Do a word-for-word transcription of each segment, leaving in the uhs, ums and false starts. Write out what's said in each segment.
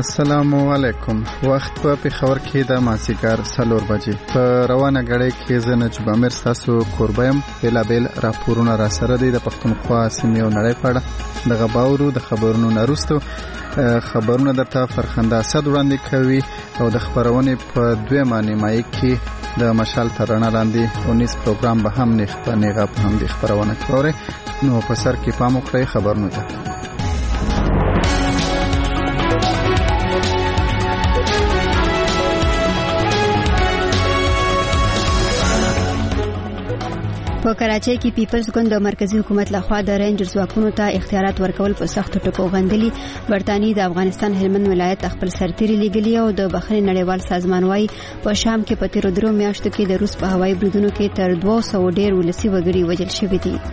السلام علیکم. وخت په پېښور کې د مازدیګر څلور بجې په روانه غړې کې زه نجیب امیر تاسو کوربایم. بېلابېل راپورونه را سره دي د پښتونخوا سیمې او نړۍ په اړه. د غباورو د خبرونو نه وروسته خبرونه درته فرخنده اسد وړاندې کوي او د خبرونې په دویمه نیمایي کې د مشال تر رڼا لاندې اونیس پروګرام به هم نیغ په نیغه په هم د خبرونه کوي. نو په سر کې پام وکړئ خبرونه ته. په کراچۍ کې پیپلز ګوند د مرکزی حکومت لخوا د رینجر ځواکونو ته اختیارات ورکول په سختو ټکو غندلي. برتانی د افغانستان هلمند ولایت خپل سرتیري لیږلي او د بخښنې نړیوال سازمان وايي په شام کې په تیرو درو میاشتو کې د روس په هوایي بریدونو کې تر دوه سوه ډیر ولسي وګړي وژل شوي دي.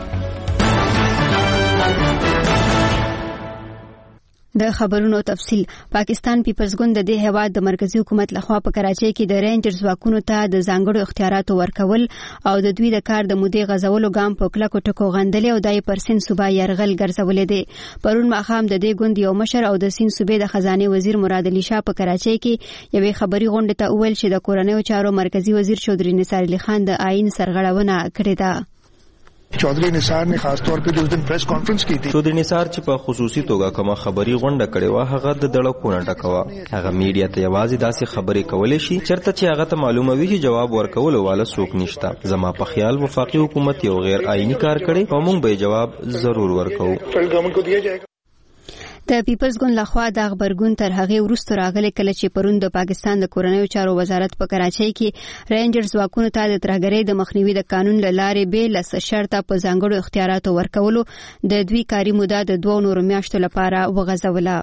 د خبرونو تفصیل. پاکستان پیپلز ګوند د دې هیواد د مرکزی حکومت لخوا په کراچۍ کې د رینجر ځواکونو ته د ځانګړو اختیاراتو ورکول او د دوی د کار د مودې غځولو ګام په کلکو ټکو غندلي او دای پر سین صوبا يرغل ګرځولې دي. پرون ماښام د دې ګوند یو مشر او د سین صوبې د خزانه وزیر مراد علي شاه په کراچۍ کې یوې خبري غونډه ته وویل چې د کورنیو چارو مرکزی وزیر چودري نثار علي خان د آئین سرغړونه کړې ده. चौधरी निसार ने खास तौर पे जो उस दिन प्रेस कॉन्फ्रेंस की थी, चौधरी निसार چې په خصوصي توګه کومه خبري غونډه کړې و هغه د دړکونه ټکوا. هغه میډیا ته یوازې داسې خبرې کولې شي چرته چې هغه ته معلومه وي چې جواب ورکول والا څوک نشته. زما په خیال وفاقي حکومت یو غیر آئینی کار کړي او موږ به جواب ضرور ورکو. فیلډ ګورنمنت کو دیا جائے گا. د پیپلز ګوند لخوا د خبرګون تر هغه وروسته راغلي کله چې پرون د پاکستان د کورنیو چارو وزارت په کراچۍ کې رینجر ځواکونو ته د ترهګرۍ د مخنیوي د قانون له لارې به لس شرطه په ځانګړو اختیاراتو ورکولو د دوی کاري موده د دوه نورو میاشتو لپاره وغځوله.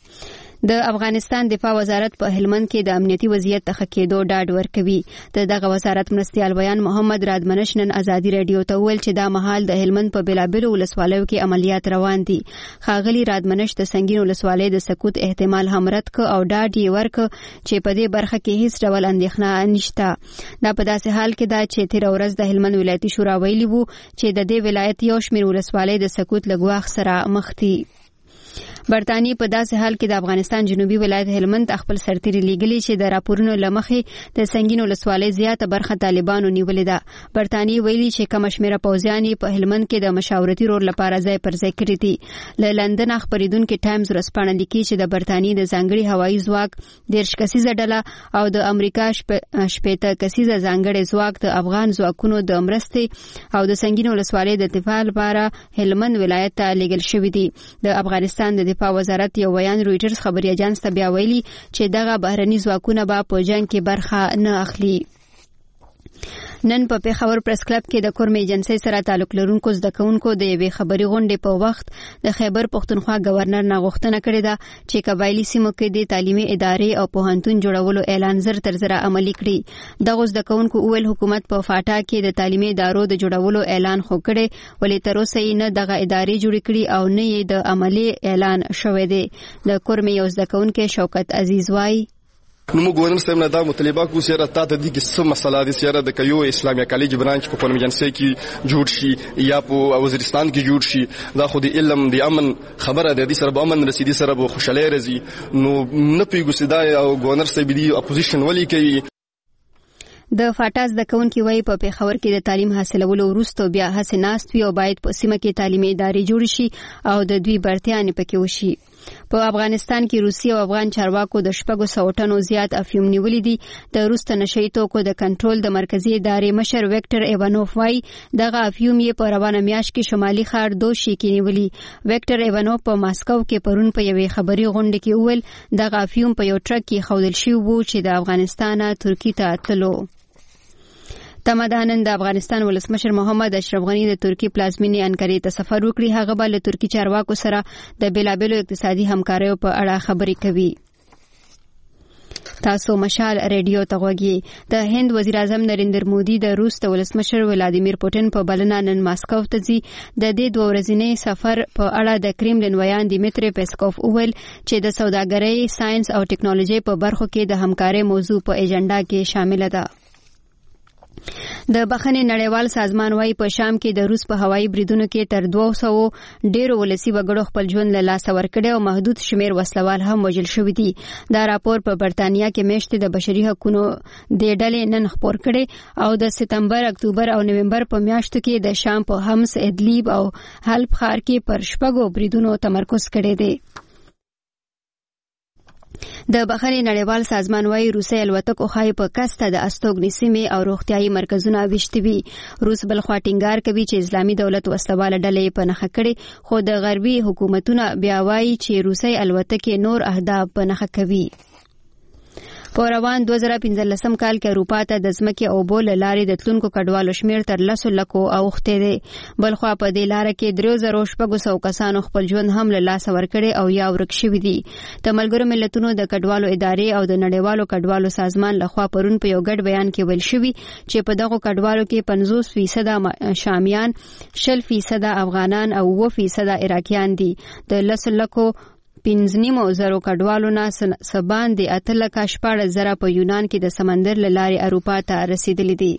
د افغانستان دفاع وزارت په هلمند کې د امنیتي وضعیت ته ښه کېدو ډاډ ورکوي. د دغه وزارت مرستیال بیان محمد رادمنش نن ازادي رادیو ته وویل چې دا مهال د هلمند په بېلابېلو ولسوالیو کې عملیات روان دي. ښاغلي رادمنش د سنګین ولسوالۍ د سقوط احتمال هم رد کړ او ډاډ یې ورکړ چې په دې برخه کې هیڅ ډول اندېښنه نشته. دا په داسې حال کې ده چې تېره ورځ د هلمند ولایتي شورا ویلي وو چې د دې ولایت یو شمېر ولسوالۍ د سقوط له ګواښ سره مخ دي. برتانی په داسې حال کې د افغانستان جنوبي ولایت هلمند خپل سرتیري لیږلي چې د راپورونو له مخې د سنګین ولسوالۍ زیاته برخه طالبانو نیولې ده. برتانی ویلي چې کم شمېره پوځیان په هلمند کې د مشاورتي رول لپاره ځای پر ځای کړي دي. له لندن خبریدونکو ټایمز ورسپانه لیکي چې د برتانی د ځانګړي هوایي ځواک دېرش کسیزه ډله او د امریکا شپېته کسیزه ځانګړي ځواک د افغان ځواکونو د مرستې او د سنګین ولسوالۍ د دفاع لپاره هلمند ولایت ته لیږل شوي دي. د افغانستان د دفاع وزارت یو بیان رويټرز خبري اژانس ته بیا ویلي چې دغه بهرني ځواکونه به په جنگ کې برخه نه اخلي. نن په پېښور پریس کلب کې د کورمې ایجنسۍ سره تعلق لرونکو زده کوونکو د یوې خبري غونډې په وخت د خیبر پښتونخوا گورنر نه غوښتنه کړې ده چې قبایلی سیمو کې د تعلیمي ادارې او پوهنتون جوړولو اعلان زر تر زر عملي کړي. دغه زده کوونکو ویل حکومت په فاټا کې د تعلیمي ادارو د جوړولو اعلان خو کړي ولې تر اوسه یې نه دغه ادارې جوړې کړي او نه یې د عملي اعلان شوی دی. د کورمې یو زده کوونکی شوکت عزیز وايي نو موږ ګورنر صاحب نه دا مطالبه کوو چې راته د دې کې څه مسله دي چې د کيو اسلامي کالج برانچ په کورمې ایجنسۍ کې جوړ شي یا په وزیرستان کې جوړ شي. دا خو د علم د امن خبره ده. د سره به امن رسیدي سره به خوشاله راځي. نو نه پیګو سدا او ګورنر صاحب دی اپوزیشن ولي کوي. د فاټاز د کونکي وای په پېښور کې د تعلیم حاصلولو وروسته بیا هڅه ناست وي او باید په سیمه کې تعلیمي ادارې جوړ شي او د دوی برتیان پکې وشي. په افغانستان کې روسي او افغان چارواکو د شپږو سوو ټنو زیات افیوم نیولې دي. د روس نشئی توکو د کنټرول د مرکزی ادارې مشر ویکټر ایوانوف وايي دغه افیوم یې په روانه میاشت کې شمالي ښار دوشي کې نیولې. ویکټر ایوانوف په ماسکو کې پرون په یوې خبري غونډه کې وویل دغه افیوم په یو ټرک کې خودل شوی وو چې د افغانستان ترکی ته تلو. تمدانن د افغانستان ولسمشر محمد اشرف غنی د ترکی پلازمینې انکارې ته سفر وکړي. هغه به له ترکی چارواکو سره د بیلابېلو اقتصادي همکاریو په اړه خبرې کوي. تاسو مشال ریډیو ته غوږی. د هند وزیر اعظم نریندر مودي د روس د ولسمشر ولادیمیر پوتین په بلنه نن ماسکو ته ځي. د دې دوه ورځنی سفر په اړه د کرملین ویان دیمیتری پیسکوف وویل چې د سوداګرۍ، ساينس او ټکنالوژي په برخو کې د همکارۍ موضوع په ایجنډا کې شامل ده. د بخښنې نړیوال سازمان وايي په شام کې د روس په هوایي بریدونو کې تر دوه سوه ډیرو ولسي وګړو خپل ژوند له لاسه ورکړی او محدود شمیر وسلوال هم وژل شوي دي. دا راپور په برتانیا کې میاشتې د بشري حقوقو د ډلې نن خپور کړي او د سپتمبر، اکتوبر او نومبر په میاشتو کې د شام په حمص، ادلیب او حلب ښار کې پر شپږو بریدونو تمرکز کړی دی. د بخښنې نړیوال سازمان وايي روسي الوتکو ښایي په کسته د استوګنې سیمې او روغتیايي مرکزونه ویشتي وي. روس بل خوا ټینګار کوي چې اسلامي دولت وسلواله ډلې په نښه کړي، خو د غربي حکومتونه بیا وایي چې روسي الوتکې نور اهداف په نښه کوي. په روان دوه زره پنځلسم کال کې اروپا ته د ځمکې او اوبو له لارې د تلونکو کډوالو شمیر تر لسو لکو اوښتی دی. بلخوا په دې لاره کې درې زره شپږ سوه کسانو خپل ژوند هم له لاسه ورکړی او یا ورک شوي دي. د ملګرو ملتونو د کډوالو ادارې او د نړیوالو کډوالو سازمان لخوا پرون په یو ګډ بیان کې ویل شوي چې په دغو کډوالو کې پنځوس فیصده شامیان، شل فیصده افغانان او اووه فیصده عراقیان دي. د لسو لکو پنځه نیمو زرو کډوالو نه څه باندې اته لکه شپاړس زره په یونان کې د سمندر له لارې اروپا ته رسیدلي دي.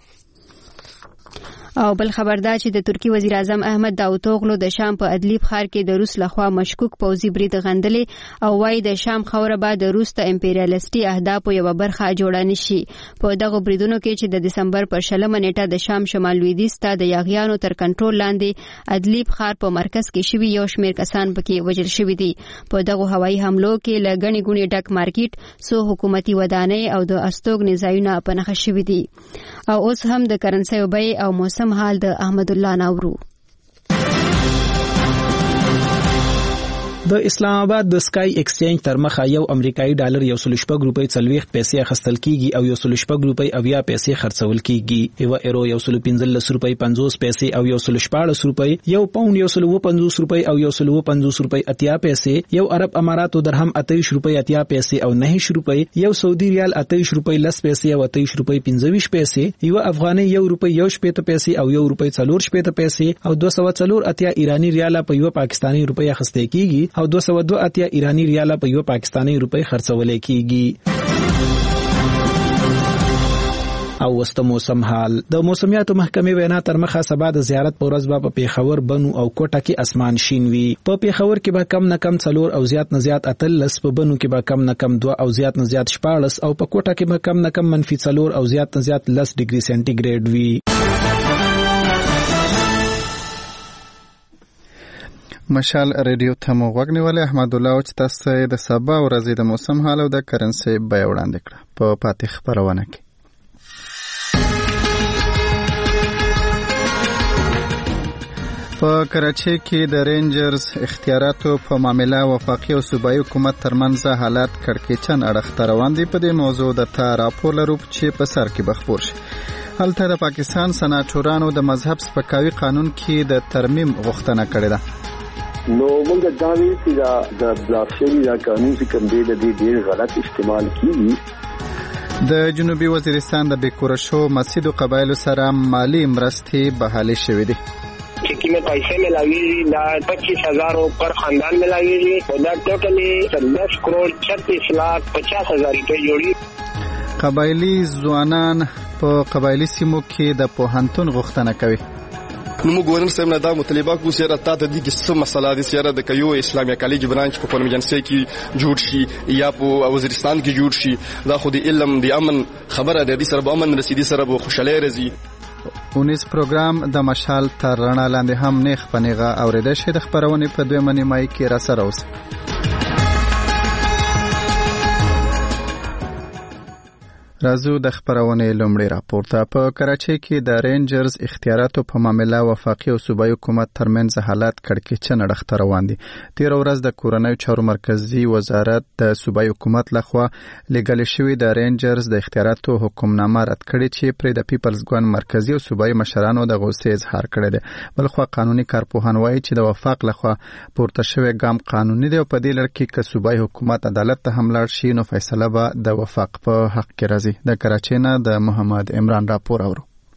او بل خبر دا چې د ترکی وزیر اعظم احمد داوطوغلو د شام په ادلیب ښار کې د روس لخوا مشکوک پوځي برید غندلې او وايي د شام خاوره به د روس د امپریالیستي اهدافو یوه برخه جوړه نشي. په دغو بریدونو کې چې د دسمبر پر شلمه نیټه د شام شمال لویدیځ ته د یاغیانو تر کنټرول لاندې ادلیب ښار په مرکز کې شوي یو شمیر کسان پکې وژل شوي دي. په دغو هوایي حملو کې له ګڼې ګوڼې ډک مارکیټ، څو حکومتي ودانۍ او د استوګنې ځایونه په نښه شوي دي. او اوس هم د کرنسیو بیې او موسم حال د احمد الله ناورو. د اسلام آباد د سکای ایکسچینج تر مخه یو امریکایي ډالر یو سل شپږ روپۍ څلوېښت پیسې اخیستل کیږي او یو سل شپږ روپۍ اویا پیسې خرڅول کیږي. یو ایرو یو سل پنځلس روپۍ پنځوس پیسې او یو سل شپاړس روپۍ، یو پاوند یو سل اووه پنځوس روپۍ او یو سل اووه پنځوس روپۍ اتیا پیسې، یو عرب اماراتو درهم اتهویشت روپۍ اتیا پیسې او نهه روپۍ، یو سعودي ریال اتهویشت روپۍ لس پیسې او اتهویشت روپۍ پنځه ویشت پیسې، یو افغاني یو روپۍ یو شپېته پیسې او یو روپۍ څلور شپېته پیسې او دوه سوه څلور اتیا ایرانی ریاله په یو پاکستاني روپۍ اخیستل کیږي او دوه سوه دوه اتیا ایرانی ریاله په یو پاکستاني روپۍ خرڅول کیږي. او وسط موسم حال. د موسمیاتو محکمې وینا تر مخه سبا د زیارت په ورځ به په پیښور، بنو او کوټه کې اسمان شین وي. په پیښور کې به کم نه کم څلور او زیات نه زیات اتلس، په بنو کې به کم نه کم دوه او زیات نه زیات شپاړس او په کوټه کې به کم نه کم منفي څلور او زیات نه زیات لس ډیګري سنټیګریډ وي. مشال ریډیو ته مو غوږ نیولی. احمد الله چې تاسو د سبا ورځې د موسم حال او د کرنسي بیه وړاندې کړه په پاتې خپرونه کې. په کراچۍ کې د رینجرز اختیاراتو په معاملې وفاقي او صوبایي حکومت ترمنځ حالات کړکېچن اړخ ته روان دي. په دې موضوع درته راپور لرو چې په سر کې به خپور شي. هلته د پاکستان سناتورانو د مذهب سپکاوي قانون کې د ترمیم غوښتنه کړې ده. نو موږ دا وی چې دا د بلاکشین یا قانون چې کوم دی د دې ډیر غلط استعمال کیږي. د جنوبي وزیرستان د بیکوره شو مسجد او قبایلو سره مالی مرستې بحالي شوې دي. چې کومه پیسې ملاوي دا پچیس هزار پر خاندان ملاوي او دا ټوټلی دس کروڑ چھتیس لاکھ پچاس هزار روپۍ جوړي. قبایلی ځوانان په قبایلی سیمو کې د پوهنتون غوښتنه کوي. نو موږ ګورنر صاحب نه دا مطالبه کوو چې راته د دې څه مسله دي چې د کيو اسلامي کالج برانچ په پرمجنسي کې جوړ شي یا په وزیرستان کې جوړ شي. دا خو د علم د امن خبره ده، د سره به امن رسیدي سره به خوشاله راځي. اونیس پروګرام د مشال تر رڼا لاندې هم نیغ په نیغه اورېدای شي. د خپرونې په دویمه نیمایي کې را سره اوسئ. راځو د خبرونې لومړی راپور ته. په کراچۍ کې د رینجرز اختیاراتو په معاملې وفاقي او صوبایي حکومت ترمنځ حالات کړکېچن اړخ ته روان دي. تېره ورځ د کورنیو چارو مرکزي وزارت د صوبایي حکومت لخوا لېږل شوې د رینجرز د اختیاراتو حکمنامه رد کړې چې پرې د پیپلز ګوند مرکزي او صوبایي مشرانو د غوسې اظهار کړی دی. بلخوا قانوني کارپوهان وایي چې د وفاق لخوا پورته شوی ګام قانوني دی او په دې لړ کې که صوبایي حکومت عدالت ته هم لاړ شي نو فیصله به د وفاق په حق کې راځي. د کراچۍ نه د محمد عمران راپور اورو.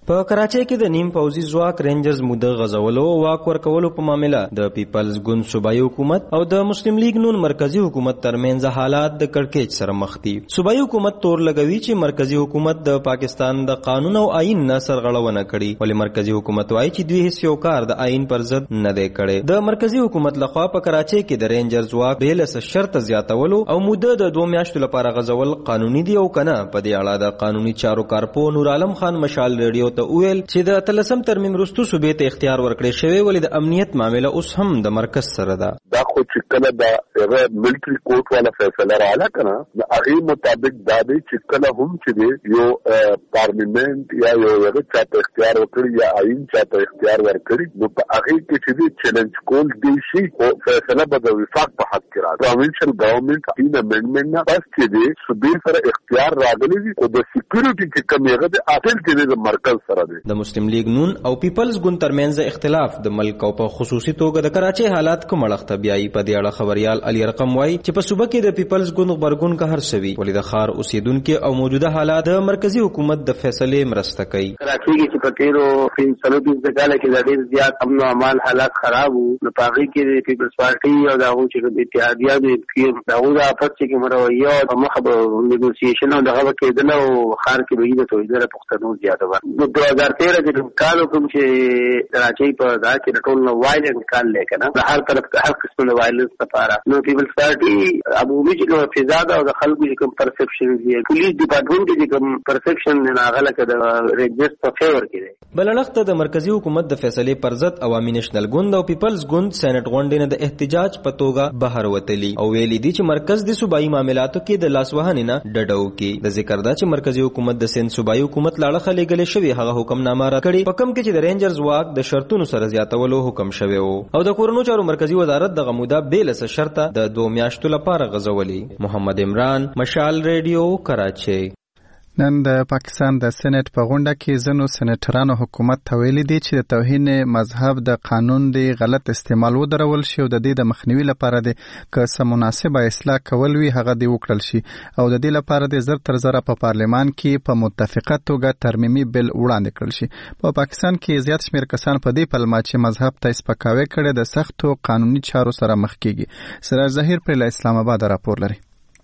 په کراچۍ کې د نیم پوځي ځواک رینجرز موده غزولو او واک ورکولو په معاملې د پیپلز ګوند صوبایي حکومت او د مسلم لیگ نون مرکزی حکومت ترمنځ حالات د کړکېچ سره مخ دي. صوبایي حکومت تور لګوي چې مرکزی حکومت د پاکستان د قانون او آئین نه سرغړونه کړي، ولې مرکزی حکومت وايي چې دوی هیڅ یو کار د آئین پر ضد نه دی کړی. د مرکزی حکومت لخوا په کراچۍ کې د رینجرز واک به له شرط زیاتولو او موده د دوه میاشتو لپاره غزول قانوني دی او کنه. په دې اړه د قانوني چارو کارپو نور عالم خان مشال ریډیو ته وویل چې د تلسم ترمیم وروسته صوبې ته اختیار ورکړی شوی، ولې د امنیت معامله اوس هم د مرکز سره ده. دا خو چې کله د ملټری کورټ والا فیصله رااله کنه د هغه مطابق دا دی چې کله هم چې یو پارلیمنت یا یو هغه چاته اختیار ورکړي یا آئین چاته اختیار ورکړي نو په هغه کې چې چیلنج کول دی شي او فیصله به د وفاق په حق کې راځي. پروینشل ګورنمنت آئین امندمنت نه بس چې دی صوبې سره اختیار راغلی دی او د سکیورټي چې کوم هغه د اصل کې د مرکز سره دی. د مسلم لیگ نون او پیپلز ګوند ترمنځ اختلاف د ملک او په خصوصي توګه د کراچۍ حالات کوم اړخ ته بیایي. په دې اړه خبريال علي رقم وایي چې په صوبه کې د پیپلز ګوند خبرګون قهر شوی، ولې د خار اوسیدونکو او موجوده حالات د مرکزی حکومت د فیصلې مرسته کوي. کراچۍ کې چې پکېرو فین سلوبي ځګاله کې د ډېر زیات امن او امان حالات خراب وو، نو پاغي کې د پیپلز پارټي او دغه چې د اتحادیه د پیر دغه د اپس چې مرویه او مخبر نیګوسییشن او دغه کې د نو خار کې به د تویدره پښتنو زیاته و. نو دوه هزار تیرہ کې کالو کوم چې کراچۍ په دا کې ټول نو وایلنس کال لیکنه د هر طرف هر قسم له وایلنس لپاره نو پیپلز پارټي ابوبي چې فضا دا د خلکو چې کوم پرسپشن دی پولیس ډپارټمنټ کې کوم پرسپشن نه غلط د ریجست په فیور کې دی. بلنخت د مرکزی حکومت د فیصلې پر ضد عوامي نېشنل ګوند او پیپلز ګوند سېنات غونډې نه د احتجاج په توګه بهر وتلی او ویلي دي چې مرکز د صوبایي معاملاتو کې د لاسوهنې نه ډډو کې. د ذکر دا چې مرکزی حکومت د سند صوبایي حکومت لاړه خلېګلې شوی هغه حکم نامه را کړی په کم کې چې د رینجرز واک د شرطونو سره زیاتولو حکم شوی وو او د کورونو چارو مرکزی وزارت د غموده بیل سره شرط د دوه میاشتو لپاره غزولي. محمد عمران مشال ریډیو کراچۍ. نن د پاکستان د سېنات په غونډه کې ځینو سېنیټرانو حکومت ته ویلي دي چې د توهین مذهب د قانون دی غلط استعمال ودرول شي او د دې د مخنیوي لپاره د که څه مناسبه اصلاح کول وي هغه دی وکړل شي او د دې لپاره د زر تر زره په پارلمان کې په متفقه توګه ترمیمي بل وړاندې کړل شي. په پاکستان کې زیات شمېر کسان په دې پلمه چې مذهب ته سپکاوی کړي د سختو قانوني چارو سره مخ کیږي. سراج ظهیر پر اسلام آباد راپور لري.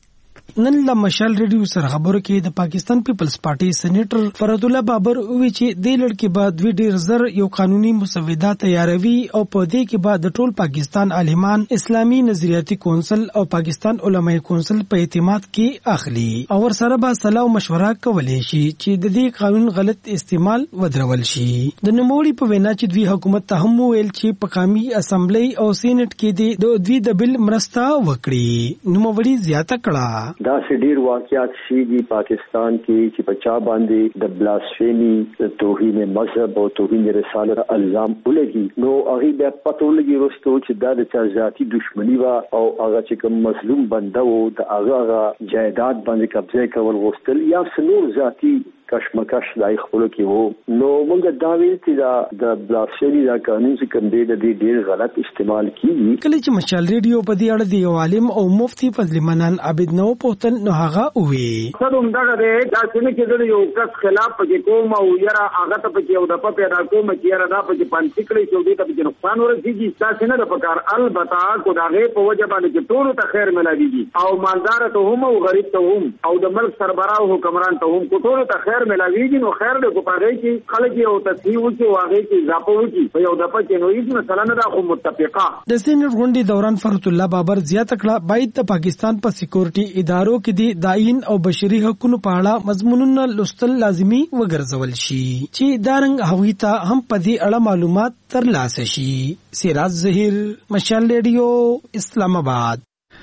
نن له مشال ریډیو سره خبرو کې د پاکستان پیپلز پارټي سېنیټر فرد الله بابر وی چې د لړکی بعد وی ډیر زر یو قانوني مسوده تیاروي او په دې کې بعد د ټول پاکستان عالمان اسلامي نظریاتي کونسل او پاکستان علماء کونسل په اعتماد کې اخلي او ور سره به صلاح او مشوره کولای شي چې د دې قانون غلط استعمال ودرول شي. د نوموړي په وینا چې دوی حکومت ته هم ویل چې په قومي اسمبلی او سېنات کې د دوی د بل مرسته وکړي. نوموړي زیاته کړه دا سډیر واقعات شي دی پاکستان کې چې بچا باندې د بلاسفیمی توهین مذهب او توهین رسالت الزام ولګي نو هغه د پټولګي وروسته چې دا د ذاتي دښمنی وا او هغه چې کوم مظلوم بنده وو د هغه جایداد باندې قبضه کول غوښتل یا سنور ذاتي کشمکش دای خپل کې وو نو موږ دا ویل چې دا د بلاسفیمی دا قانون چې کوم دی د دې ډیر غلط استعمال کیږي. کله چې مشال ریډیو په دې اړه د عالم او مفتی فضل منان عابد نو پوښتنه نو هغه وی خدوم دغه دی دا څنګه چې د یو کس خلاف پکې کوم او یره هغه ته پکې او د په پیدا کوم چې یره دا پکې پانسی کړی چې دې ته پکې نقصان ورسیږي دا څنګه د پکار البته کو داغه په وجه باندې چې ټول ته خیر ملاويږي او مالدار ته هم او غریب ته هم او د ملک سربراہ او حکمران ته هم کو ټول ته خیر ملاويږي نو خیر دې کو پاره کې خلک یو تصحیح وکي واغې کې اضافه وکي په یو د پکې نو هیڅ مثلا نه دا خو متفقه. د سېنات غونډې دوران فرت الله بابر زیاته کړه باید د پاکستان په سکیورټي ادارو کې د داین او بشري حقوقو په اړه مضمونونه لوستل لازمي وګرځول شي چې دارنګ هغوی ته هم په دې اړه معلومات ترلاسه شي. سراج ظهیر مشال ریډیو اسلام آباد.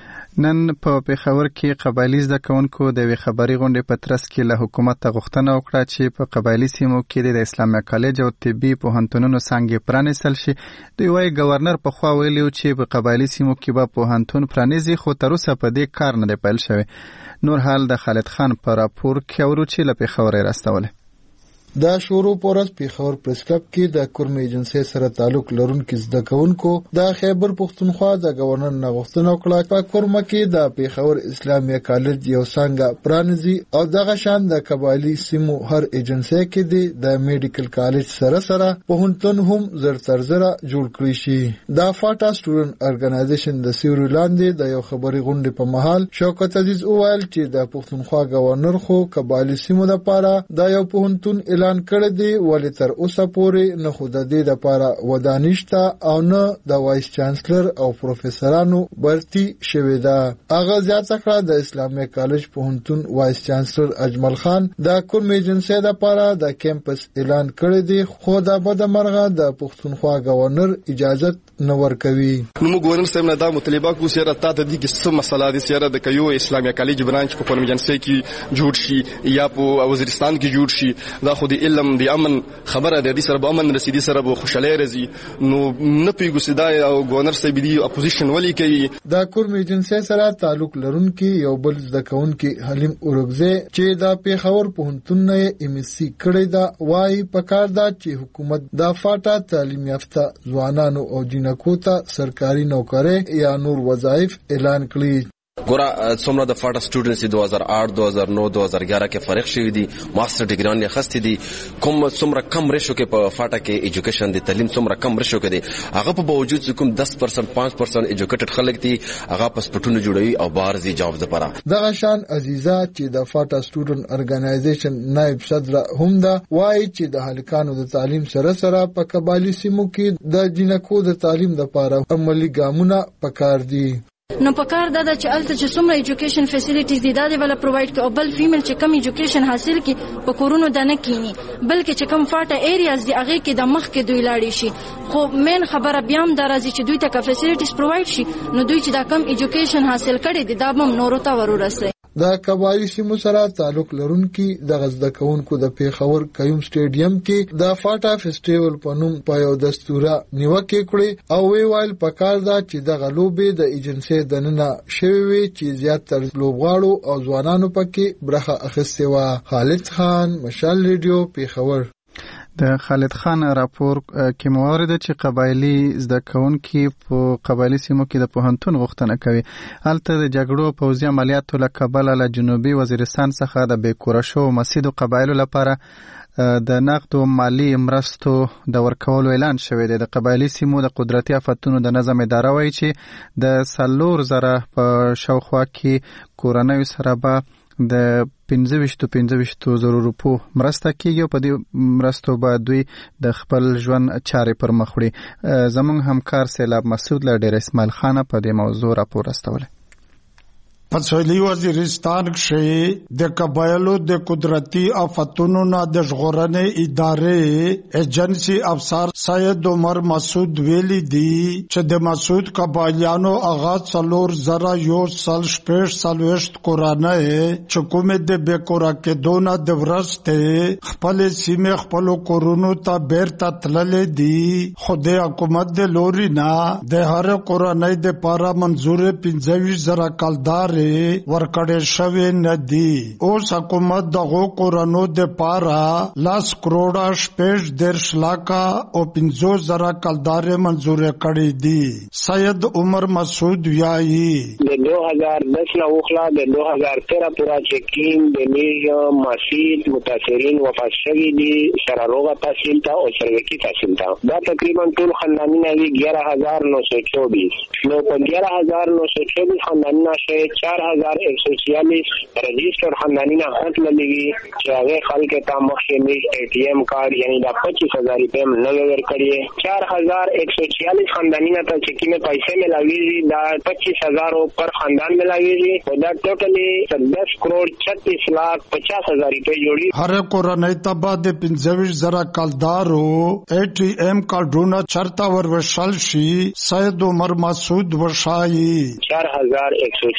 نن په پېښور کې قبایلی زده کوونکو د وی خبري غونډې په ترڅ کې له حکومت ته غوښتنه وکړه چې په قبایلی سیمو کې د اسلامي کالج او طبي پوهنتونونو څنګه پرانیستل شي. دوی وايي گورنر په خوا ویلو چې په قبایلی سیمو کې به پوهنتون پرانیزي خو تر اوسه په دې کار نه دی پیل شوی. نور حال د خالد خان پر راپور کې اورو چې له پېښور راستوله. دا شروع پورز پیښور پریس کلب کې د کورم ایجنسی سره تعلق لرونکو زده کوونکو د خیبر پښتونخوا د گورنر نغښتنه وکړه په کورم کې د پیښور اسلامي کالج یو څنګه پرانیزي او دغه شان د قبایلی سیمو هر ایجنسی کې د میډیکل کالج سره سره پوهنتون هم زر تر زره جوړ کړی شي. د فاټا سټوډنټ ارګنایزیشن د سیوري لاندې د یو خبري غونډې په مهال شوکت عزیز وویل چې د پښتونخوا گورنر خو قبایلی سیمو لپاره د یو پوهنتون اعلان کړی دی ولې تر اوسه پورې نه خو د دې لپاره ودانشته او نه د وایس چانسلر او پروفیسورانو برتي شوې ده. هغه زیاته کړه د اسلامي کالج پوهنتون وایس چانسلر اجمل خان د کورم ایجنسی لپاره د کیمپس اعلان کړی دی خو د بدمرغه د پښتونخوا گورنر اجازه نه ورکوي. نو گورنر صاحب نه دا مطالبه کو سره تا ته دي چې څه مسله دي سره د کيو اسلامي کالج برانچ په کورم ایجنسی کې جوړ شي یا په وزیرستان کې جوړ شي دا خو د علم د امن خبره ده د سره به امن رسیدي سره به خوشاله رزي نو نه پیګو سدا او گورنر صاحب دی اپوزیشن ولی کوي. د کورم ایجنسی سره تعلق لرونکو یو بل ځدکونکو حلیم اورګزه چې د پیښور پوهنتون نه ایم اس سی کړی دا وايي پکار دا چې حکومت د فاټا تعلیم یافته ځوانانو او جنکو ته سرکاري نوکری یا نور وظایف اعلان کړي. ګوره څومره د فاټا سټوډنټس دو هزار آٹھ دو هزار نو دو هزار گیارہ کې فارغ شوي دي ماستر ډیګریان یې اخیستي دي کوم څومره کم ریشو کې په فاټا کې ایجوکیشن د تعلیم څومره کم ریشو کې دي هغه په باوجود چې کوم دس پرسنټ پانچ پرسنټ ایجوکیټډ خلک دي هغه پاسپورټونه جوړوي او بهر ځي جاب لپاره. دغه شان عزیزه چې د فاټا سټوډنټ ارګنایزیشن نائب صدر هم ده وایي چې د هلکانو د تعلیم سره سره په قبایلی سیمو کې د جنکو د تعلیم لپاره عملی ګامونه پکار دي. نو پکار دا چې الته چې څومره ایجوکیشن فیسیلیټیز دي دا دی ولا پرووایډ کوي او بل فیمیل چې کم ایجوکیشن حاصل کی په کورونو د نه کینی بلکې چې کم فاټا ایریاز دی هغه کې د مخ کې دوی لاړی شي خو مین خبره بیا هم درازي چې دوی ته فیسیلیټیز پرووایډ شي نو دوی چې دا کم ایجوکیشن حاصل کړي دي دا هم نورو ته ورورسي. د قبایلی سیمو سره تعلق لرونکو د غزده کوونکو د پیښور قیوم سټیډیم کې د فاټا فیسټیوال په نوم په یو دستوره نیوکه کړې او وی ویل پکار دا چې د غلوبې د ایجنسی د ننه شوی وي چې زیات تر لوبغاړو او ځوانانو پکې برخه اخیستې وه. خالد خان مشال ریډیو پیښور. د خالد خان راپور کې موارد چې قبایلی زده کوونکي په قبایلی سیمو کې د پوهنتون غوښتنه کوي هلته د جګړو پوځي عملیاتو له کبله له جنوبي وزیرستان څخه د بیکوره شو مسیدو قبایلو لپاره د نقد او مالی مرستو د ورکولو اعلان شوی دی. د قبایلی سیمو د قدرتي آفتونو د نظم اداره وایي چې د څلور زره په شاوخوا کې کورنیو سره به د پنځه ویشتو پنځه ویشتو زرو روپو مرسته کیږي او په دې مرستو به دوی د خپل ژوند چارې پر مخ وړي. زموږ همکار سیلاب مسعود له ډیر اسماعیل خان په دې موضوع راپور راستولی. په سویلي وزیرستان کې د قبایلو د قدرتي آفتونو نه د ژغورنې ادارې ایجنسی افسر سید عمر مسعود ویلي دي چې د مسعود قبایلیانو هغه څلور زره یو سل شپږ څلوېښت کورنۍ چې کومې د بېکوره کېدو نه د وروسته خپلې سیمې خپلو کورونو ته بیرته تللې دي خو د حکومت د لوري نه د هرې کورنۍ دپاره منظورې پنځه ویشت زره کلدارې ورکړې شوې نه دي. اوس حکومت دغو کورنو دپاره لس کروڑه شپږ دېرش لاکه او پنځوس زره کلدارې منظورې کړې دي. سید عمر مسعود وایي د دو هزار دس نه وخلا د دو هزار تیرہ پورا چکین د نیج مسجد متاثرین وفات شوي دي سره روغه تحصیل ته او سروکی تحصیل ته دا تقریبا ټول خاندانونه وي گیارہ ہزار نو سو چوبیس نو په گیارہ ہزار نو سو چوبیس خاندانونه شاید چار ہزار ایک سو چھیالیس رجسٹر خاندانینا حق لگی چې هغه خلک ته مخکې میش ای ټی ایم کارت یعنی دا پچیس ہزار روپے نوے ورکړي چار ہزار ایک سو چھیالیس خاندانینا ته چې کیمه پیسې ملاویږي دا پچیس ہزار پر خاندان ملاویږي او دا ټوټلی دس کروڑ چھتیس لاکھ پچاس ہزار روپے جوړي. هر کورنۍ ته بعد پنځه ویشت زره کلدارو ای ټی ایم کارډونه چرته وروشل شي. سید عمر مسعود وشایي چار ہزار ایک سو چھیالیس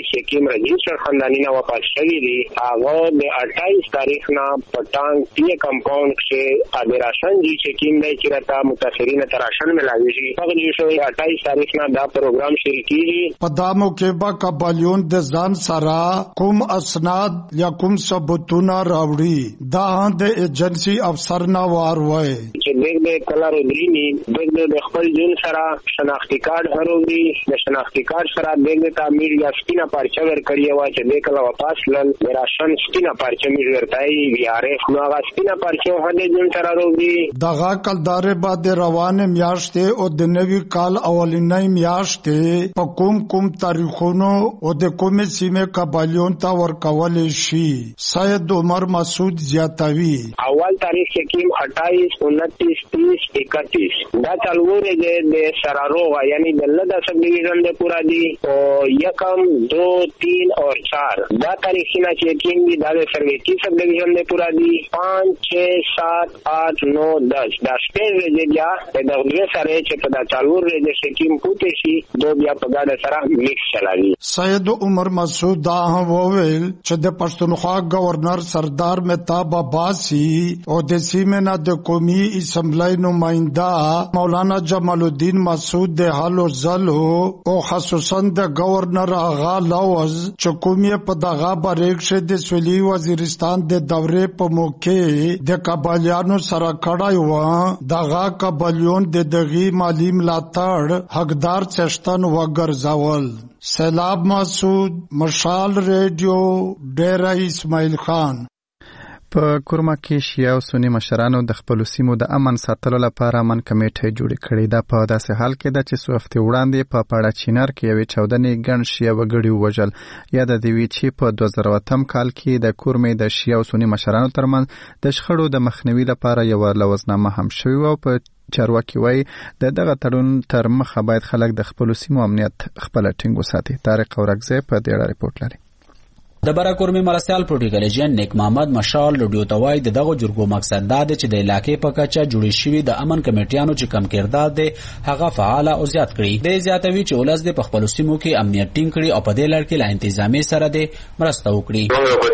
تاریخ یکیم رجسٹر خاندانی نه واپس شوی دی هغه د اٹھائیس تاریخ نه پټانګ تی کمپاوند کې ادراشن جی چکیم دی چې راته متاثرین تراشن ملاوي شي هغه جو شوی اٹھائیس تاریخ نه دا پروګرام شروع کیږي په دامو کې با قبالیون د ځان سره کوم اسناد یا کوم ثبوتونه راوړي دا د ایجنسی افسر نه واروي چې دغه کلر درینی دغه د خپل جون سره شناختی کارت هروي د شناختی کارت سره دغه تعمیر یا سپینا پارچه ور کړی و چې د کله واپس لن راشن سپینا پارچه می ورتای وی آر اف نو هغه سپینا پارچه هله جون سره وروي دغه کلدار بعد روانه میاشته او د نوی کال اولنۍ میاشته په کوم کوم تاریخونو او د کومې سیمه قبالیون ته ورکول شي سید عمر مسعود زیاتوي اول تاریخ کې کیم اٹھائیس انتیس تیس اکتیس دا چالوره د سرارو یعنی دلته سب ډیویژن د پورا دی او یکم دو تین اور چار دا تاریخونه چې کیم دی د سرویتی سب ډیویژن د پورا دی پانچ چھ سات آٹھ نو دس دا شپږ ورځې بیا د دغه سره چې په دا چالور ورځې چې کیم پوتې شي دو بیا په ګاډه سره میکس چلاوي سید عمر مسعود دا وویل چې د پښتونخوا گورنر سردار مهتاب عباسي او د سیمه د قومي اسمبلی نمائنده مولانا جمال الدین مسعود د حالو زلو او خصوصا د گورنر آغا لوز چې کومې په دغه باریک شه د سویلي وزیرستان د دورې په موقع د قبایلیانو سره کړای و دغه قبایلیون د دغه مالی ملاتړ حقدار چشتن وګرځول. سیلاب مسعود، مشال ریډیو، ډیره اسماعیل خان. په کورما کې شیعه او سنی مشرانو د خپل سیمو د امن ساتلو لپاره امن کمیټه جوړ کړې ده. په داسې حال کې ده چې څو هفتې وړاندې په پاړه چینار کې یوې چاودنې ګڼ شیعه وګړي ووژل. یاده دې وي چې په دوه زره اتم کال کې د کورمې د شیعه او سنی مشرانو ترمنځ د شخړو د مخنیوي لپاره یوه لوزنامه هم شوې وه. په چارواکي وایي د دغه تړون تر مخه باید خلک د خپلو سیمو امنیت خپله ټینګ وساتي. طارق اورکزی په دې اړه ریپورټ لري. د براکورمي مرستيال پروتوکول ایجنټ نیک محمد مشال رډیو توای د دغه جرګو مقصد دا دی چې د علاقې په کچه جوړې شوې د امن کمیټیانو چې کم کردار دي هغه فعال او زیات کړي. د زیاتوي چې ولس د خپل سیمو کې امنیت ټینګ کړي او په دې لړ کې لا تنظیمي سره د مرسته وکړي.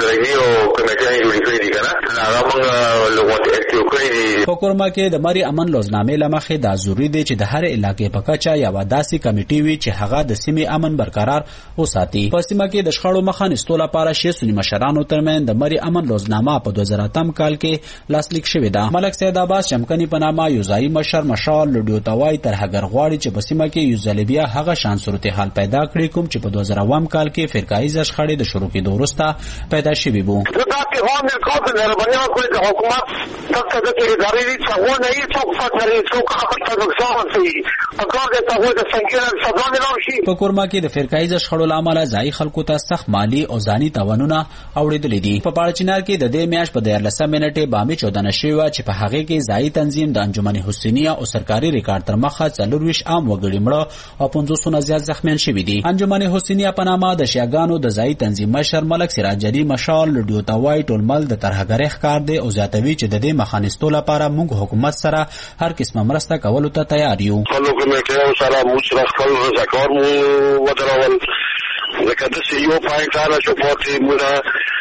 په کورما کې د مری امن لوزنامې لمخې دا ضروری دی چې د هر علاقې په کچه یو داسې کمیټي وي چې هغه د سیمې امن برقرار وساتي. په سیمه کې د شخړو مخه نیستلو لپاره شې سنی مشرانو ترمن د مری امن لوزنامه په دوه زره اتم کال کې لاسلیک شوې ده. ملک سید عباس شمکنی په نامه یو ځای مشر مشال لډیو توای تر هغه غواړي چې په سیمه کې یو ځلبیا هغه شان صورتحال پیدا کړي کوم چې په دوه زره اووم کال کې فرقایي شخړې د شروع کېدو وروسته پیدا شوې وو. دا پیغام ورکړ د ربانیا کوي د حکومت څخه د ادارې څنګه نه یې څوک فترې څوک خپل تګزان سي اګر د تاسو د څنګه سزا ملوشي. په کورما کې د فرقایي شخړو لامل ځای خلکو ته سخت مالی او ځاني تاوانونه اوریدلې دي. په پاړچینار کې د دې میاش په دیارلسم منټه بامي چودنه شوی چې په هغه کې ځای تنظیم د انجمن حسینیه او سرکاري ریکارډ تر مخه څلور ویش عام وګړي مړه او پنځوس نه زیات زخمیان شوي دي. انجمن حسینیه په نامه د شیعاګانو د ځای تنظیم مشر ملک سراج علي مشال لډیو توای ټولمل د ترهګری ښکار دی او زیاتوي چې د دې مخانستو لپاره موږ حکومت سره هر قسمه مرسته کولو ته تیار یو. خلکو کمیټه سره موږ سره خپل رضاکار مو ودرول لکه د سیو پایتاله شو پورتي موږ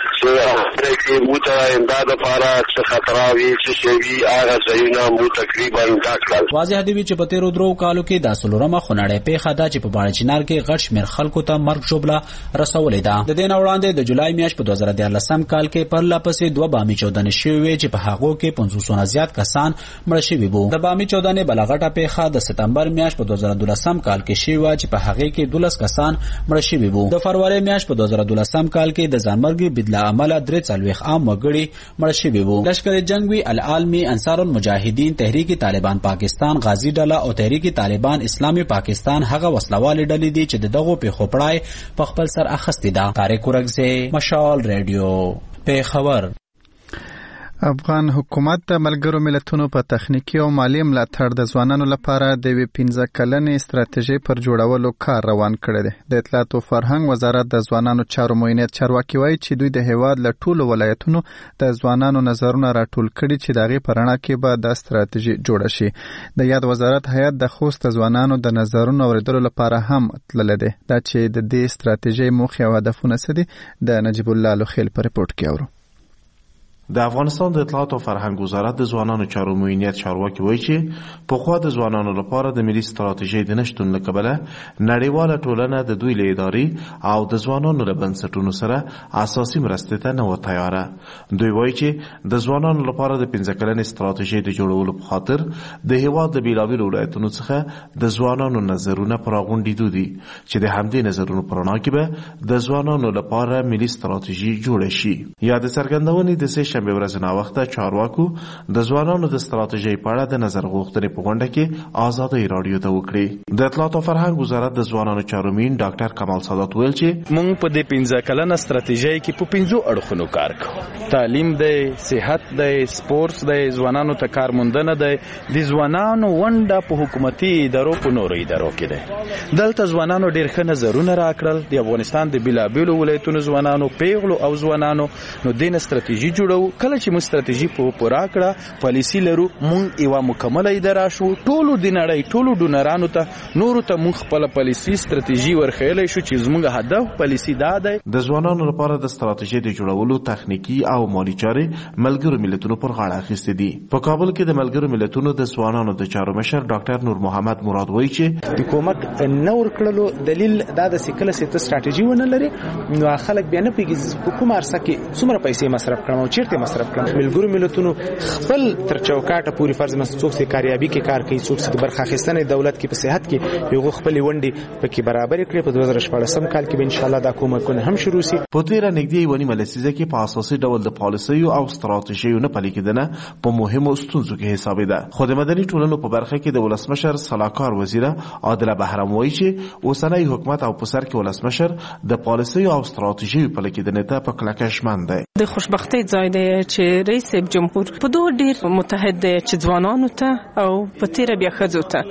سره کې موږ امداد لپاره څه خطراوي چې شوی هغه ځایونه موږ تقریبا داخل. واضح دی چې په تیرو درو کالو کې د سلورمه خنړې په خدا چې په باړچینار کې غټ شمیر خلکو ته مرګ شوبله رسولې ده. د دین وړاندې د جولای میاشت په دوه زره دیارلسم کال کې پر لاپسې دوه بامي چودنې شوې چې په هغه کې پنځوس نه زیات کسان مړ شوي وو. د بامي چودنې بلغټه په خدا د ستمبر میاشت په دوه زره دولسم کال کې شوې چې په هغه کې دولس کسان مړ شوي وو. د فروری میاشت په دوه زره دولسم کال کې د ځانمرګي بدلا عمل درې څلويخ عام وګړي مړ شوي وو. لشکر جنگوي العالمي انصار المجاهدین تحریک طالبان پاکستان غازی ډله او تحریک طالبان اسلامي پاکستان هغه وسلوال ډلې دي چې دغه په خپړای په خپل سر اخستې ده. طارق اورکزی، مشال ریډیو، پیښور. افغان حکومت د ملګرو ملتونو په تخنیکی او مالی ملاتړ د ځوانانو لپاره د یوې پنځه کلنې ستراتیژۍ پر جوړولو کار روان کړی دی. د اطلاعات او فرهنګ وزارت د ځوانانو چارو معاونیت چارواکي وایي چې دوی د هیواد له ټولو ولایتونو د ځوانانو نظرونه راټول کړي چې د هغې په رڼا کې به دا ستراتیژي جوړه شي. د یاد وزارت هیئت د خوست ځوانانو د نظرونو اورېدلو لپاره هم تللی دی. دا چې د دې ستراتیژۍ موخې او هدفونه څه دي د نجیب الله لوخیل په ریپورټ کې اورو. د افغانستان د اطلاعات او فرهنګ وزارت د ځوانانو چارو معاونیت چارواکي وایي چې پخوا د ځوانانو لپاره د ملي ستراتیژۍ د نشتون له کبله نړیواله ټولنه د دوی له ادارې او د ځوانانو له بنسټونو سره اساسي مرستې ته نه وه تیاره. دوی وایي چې د ځوانانو لپاره د پنځه کلنې ستراتیژۍ د جوړولو په خاطر د هیواد د بېلابېلو ولایتونو څخه د ځوانانو نظرونه په راغونډېدو دي چې د همدې نظرونو په رڼا کې به د ځوانانو لپاره ملي ستراتیژي جوړه شي. یا د څرګندونې د سه شنبې ورځ ناوخته چارواکو د ځوانانو د ستراتیژۍ په اړه د نظر غوښتنې په غونډه کې آزادۍ راډیو ته وکړې. د اطلاعات او فرهنګ وزارت د ځوانانو چارو معین ډاکټر کمال سادات ویل چې موږ په دې پنځه کلنه ستراتیژۍ کې په پنځو اړخونو کار کوو. تعلیم دی، صحت دی، سپورتس دی، ځوانانو ته کار موندنه دی. د ځوانانو ونډه په حکومتي ادارو په نورو ادارو کې دی. دلته ځوانانو ډېر ښه نظرونه راکړل. د افغانستان د بېلابېلو ولایتونو ځوانانو، پیغلو او ځوانانو نو دې نه ستراتیژي جوړو. کله چې موږ ستراتیژي په پوره کړه، پالیسي لرو، موږ یوه مکمله اداره شو. ټولو د نړۍ ټولو ډونرانو ته نورو ته موږ خپله پالیسي ستراتیژي ورښیلی شو چې زموږ هدف پالیسي دا دی. د ځوانانو لپاره د ستراتیژۍ د جوړولو تخنیکي او مالي چارې ملګرو ملتونو پر غاړه اخیستې دي. په کابل کې د ملګرو ملتونو د ځوانانو د چارو مشر ډاکټر نور محمد مراد وایي چې د کومک نه ورکړلو دلیل دا د سیکله سیته ستراتیژي ونه لري، نو خلک بیا نه پوهېږي په کومه عرصه کې څومره پیسې مصرف کړم او چیرته مصرف کړم. ملګرو ملتونو خپل تر چوکاټه پوری فرض مست څوک چې کاریابي کې کار کوي، څوک چې برخه اخیستنې دولت کې په صحت کې یو خپل ونډې پکې برابر کړي. په دوه زره شپاړسم کال کې به ان شاء الله دا کومکونه هم شروع شي. په تیره نږدې یوه نیمه لسیزه کې په اساسي ډول د پالیسیو او ستراتیژیو نه پلي کېدنه په مهمو ستونزو کې حسابېده. خو د مدني ټولنو په برخه کې د ولسمشر سلاکار وزیره عادله بهرام وایي چې اوسنی حکومت او په سر کې ولسمشر د پالیسیو او ستراتیژیو پلي کېدنې ته په کلکه ژمن دی. د خوشبختۍ ځای دی چې رئیس جمهور په دوه ډیر متحد دی چې ځوانانو ته او په تیره بیا ښځو ته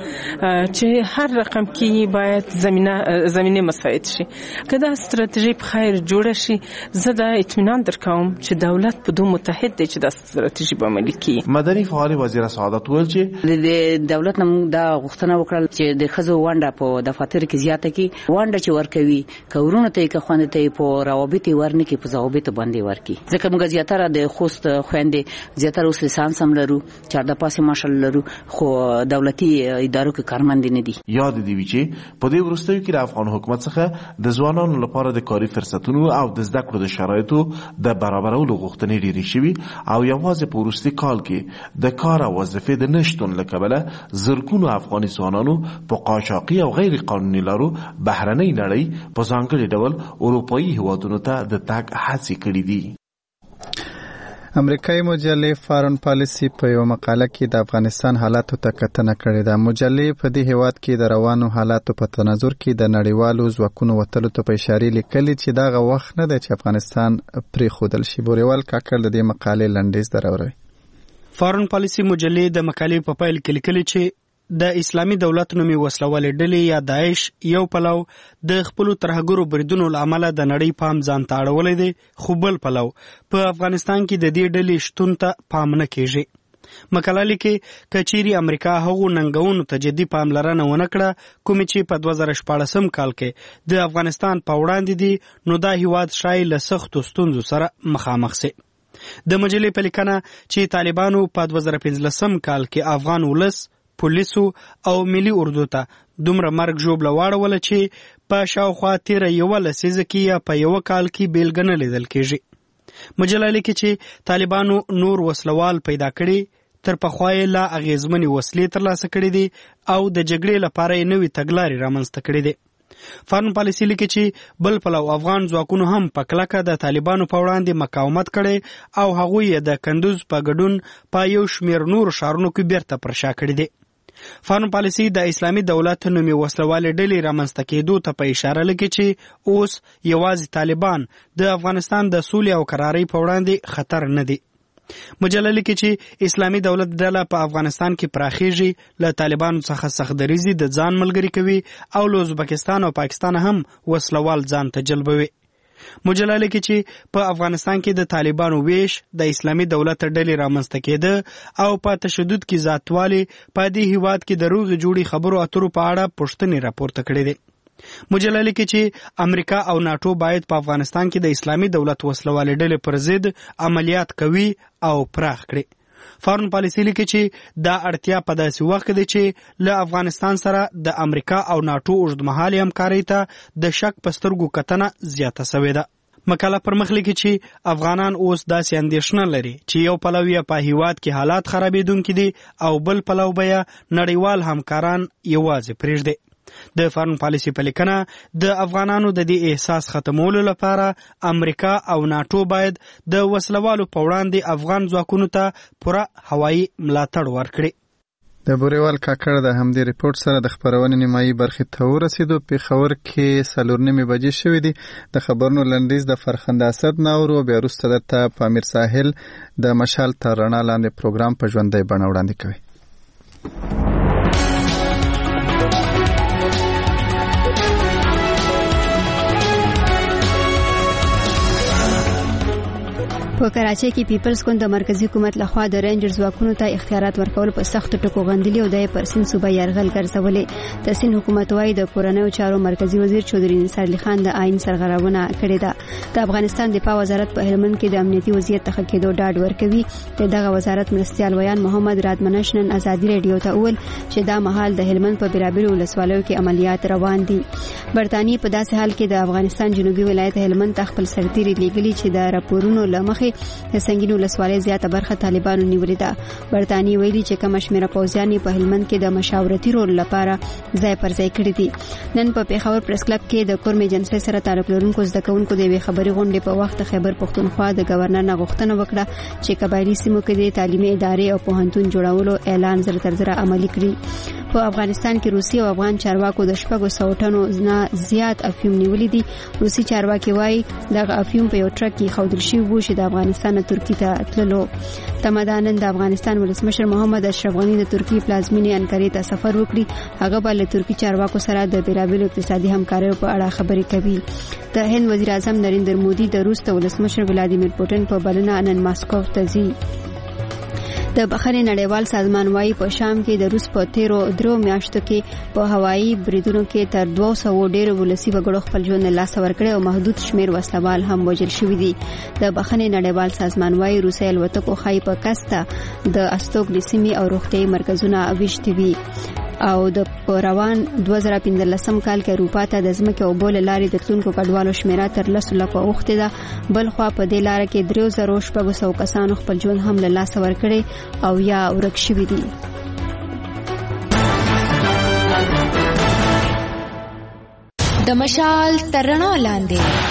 چې هر رقم کې باید زمینه زمینه مساعد شي. که دا ستراتیژي په خیر جوړه شي، زه دا اطمینان درکوم چې دولت په دوه متحد دی چې دا ستراتیژي به عملي کړي. مدني فعال وزیر سعادت ویل چې د دولت نه موږ دا غوښتنه وکړل چې د ښځو ونډه په دفاتر کې زیاته کړي. ونډه چې ورکوي کورونه ته که خوند ته په روابط ورنه کې په ضوابط باندې ورکي. ځکه موږ زیاتره د خوست خويندې زیاتره اوس لیسانس هم لرو، چارده پاسې ماشال لرو، خو دولتي ادارو کې کارمند نه دي. یاد دی چې په دې وروستیو کې د افغان حکومت څخه د ځوانانو لپاره د کاري فرصتونو او د زده کړو د شرایطو د برابرولو غوښتنې ډېرې شوي او یوازې په وروستي کال کې د کار او وظیفې د نشتون له کبله زرګونو افغاني ځوانانو په قاچاقي او غیر قانوني لارو بهرنۍ نړۍ په ځانګړي ډول اروپایي هیوادونو ته د تګ هڅې کړې دي. امریکایي مجلې فارن پالیسي په یو مقاله کې د افغانستان حالاتو ته کتنه کړې ده. مجلې په دې هیواد کې د روانو حالاتو په تناظر کې د نړیوالو ځواکونو وتلو ته په اشاره لیکلي چې دغه وخت نه دی چې افغانستان پرېښودل شي. بوریوال کاکړ د دې مقالې لنډیز دراوروي. فارن پالیسي مجلې د مقالې په پیل کې لیکلي چې د اسلامي دولت نومي وسلوالې ډلې یا داعش یو پلو د خپل ترهګرو بریدونو لامل د نړۍ پام ځان ته اړولې دي، خو بل پلو په افغانستان کې د دې ډلې شتون ته پام نه کیږي. مقاله لیکي کچيري امریکا هغو ننګونو ته جدي پاملرنه ونه کړه کومې چې په دوه زره شپاړسم کال کې د افغانستان په وړاندې دي، نو دا هیواد شای له سختو ستونزو سره مخامخ سي. د مجلې په لیکنه چې طالبانو په دوه زره پنځلسم کال کې افغان ولس، پولیسو او ملي اردو ته دومره مرګ ژوبله واړوله چې په شاوخوا تیره یوه لسیزه کې یا په یوه کال کې بیلګه نه لیدل کېږي. مجله لیکي چې طالبانو نور وسلوال پیدا کړي، تر پخوا یې لا اغېزمنې وسلې ترلاسه کړي دي او د جګړې لپاره یې نوې تګلارې رامنځته کړي دي. فارن پالیسي لیکي چې بل پلو افغان ځواکونو هم په کلکه د طالبانو په وړاندې مقاومت کړی او هغوی یې د کندوز په ګډون په یو شمېر نورو ښارونو کې بیرته پر شا کړي دي. فارن پالیسي د اسلامي دولت نومي وسلوالې ډلې رامنځته کېدو ته په اشاره لګي چې اوس یوازې طالبان د افغانستان د سولې او قرارۍ په وړاندې خطر نه دي. مجله لیکي چې اسلامي دولت ډله په افغانستان کې پراخیږي، له طالبانو څخه سختدریزي د ځان ملګری کوي او له ازبکستان او پاکستان هم وسلوال ځان ته جلبوي. مجله لیکي چې په افغانستان کې د طالبانو ویش د اسلامي دولت ډلې رامنځته کېده او په تشدد کې زیاتوالی په دې هیواد کې د روغې جوړې خبرو اترو په اړه پوښتنې راپورته کړې دي. مجله لیکي چې امریکا او ناټو باید په افغانستان کې د اسلامي دولت وسلوالې ډلې پر ضد عملیات کوي او پراخ کړي. فارن پالیسي لیکي چې دا اړتیا په داسې وخت کې ده چې له افغانستان سره د امریکا او ناټو اوږدمهالې همکارۍ ته د شک په سترګو کتنه زیاته سوې ده. مقاله پر مخ لیکي چې افغانان اوس داسې اندېښنه لري چې یو پلو یې په هیواد کې حالات خرابېدونکي دي او بل پلو به یې نړیوال همکاران یوازې پرېږدي. د فارن پالیسي په لیکنه د افغانانو د دې احساس ختمولو لپاره امریکا او ناټو باید د وسلوالو په وړاندې افغان ځواکونو ته پوره هوایي ملاتړ ورکړي. د بوریوال کاکړ د همدې ریپورت سره د خبرونې نیمایي برخې ته ورسېدو. پېښور کې څلور نیمې بجې شوې دي. د خبرونو لنډیز د فرخنده اسد ناور او بیا وروسته درته په امیر ساحل د مشال تر رڼا لاندې پروګرام په ژوندۍ بڼه وړاندې کوي. په کراچۍ کې پیپلز ګوند د مرکزی حکومت لخوا د رینجر ځواکونو ته اختیارات ورکول په سخت ټکو غندلي او د پر سین صوبه یرغل ګرځولې. د سین حکومت وايي د کورنیو چارو مرکزی وزیر چودري نثار علي خان د آئین سرغړونه کړې ده. د افغانستان دفاع وزارت په هلمند کې د امنیتي وضعیت ته ښه کېدو ډاډ ورکوي. دغه وزارت مرستیال ویان محمد رادمنش نن ازادي رادیو ته وویل چې دا مهال د هلمند په بیلابیلو ولسوالیو کې عملیات روان دي. برتانیې په داسې حال کې د افغانستان جنوبي ولایت هلمند ته خپل سرتیري لیږلي چې د راپورونو له مخې د سنگینو ولسوالۍ زیاته برخه طالبانو نیولې ده. برتانیې ویلي چې کم شمېره پوځیان په هلمند کې د مشاورتي رول لپاره ځای پر ځای کړي دي. نن په پیښور پریس کلب کې د کورم ایجنسۍ سره تعلق لرونکو زده کوونکو د یوې خبري غونډې په وخت خیبر پښتونخوا د گورنر نه غوښتنه وکړه چې قبایلي سیمو کې د تعلیمي ادارې او پوهنتون جوړولو اعلان زر تر زر عملي کړي. په افغانستان کې روسي او افغان چارواکو د شپږو سوو ټنو نه زیات افیوم نیولې دي. روسي چارواکي وایي دغه افیوم په یو ټرک کې ښودل شوي وو چې د افغانستان نه ترکیې ته تللو. تمدانن د افغانستان ولسمشر محمد اشرف غني د ترکیې پلازمینې انکارې ته سفر وکړي. هغه به له ترکیې چارواکو سره د بیلابیلو اقتصادي همکاریو په اړه خبرې کوي. د هند وزیر اعظم نریندر مودي د روس د ولسمشر ولادیمیر پوټین په بلنه نن ماسکو ته ځي. د بخښنې نړیوال سازمان وايي په شام کې د روس په تیرو درو میاشتو کې په هوایي بریدونو کې تر دوه سوو ډېر ولسي وګړو خپل ژوند له لاسه ورکړی او محدود شمېر وسلوال هم وژل شوي دي. د بخښنې نړیوال سازمان وايي روسي الوتکو ښایي په کسته د استوګنې سیمې او روغتیايي مرکزونه ویشتي وي او د روان دوه زره پنځلسم کال کې اروپا ته د ځمکې او اوبو له لارې د تلونکو کډوالو شمېره تر لسو لکو اوښتې ده. بلخوا په دې لاره کې دریو زرو شپږو سوو کسانو خپل ژوند هم له لاسه ورکړی او یا ورک شوي دي. د مشال تر رڼا لاندې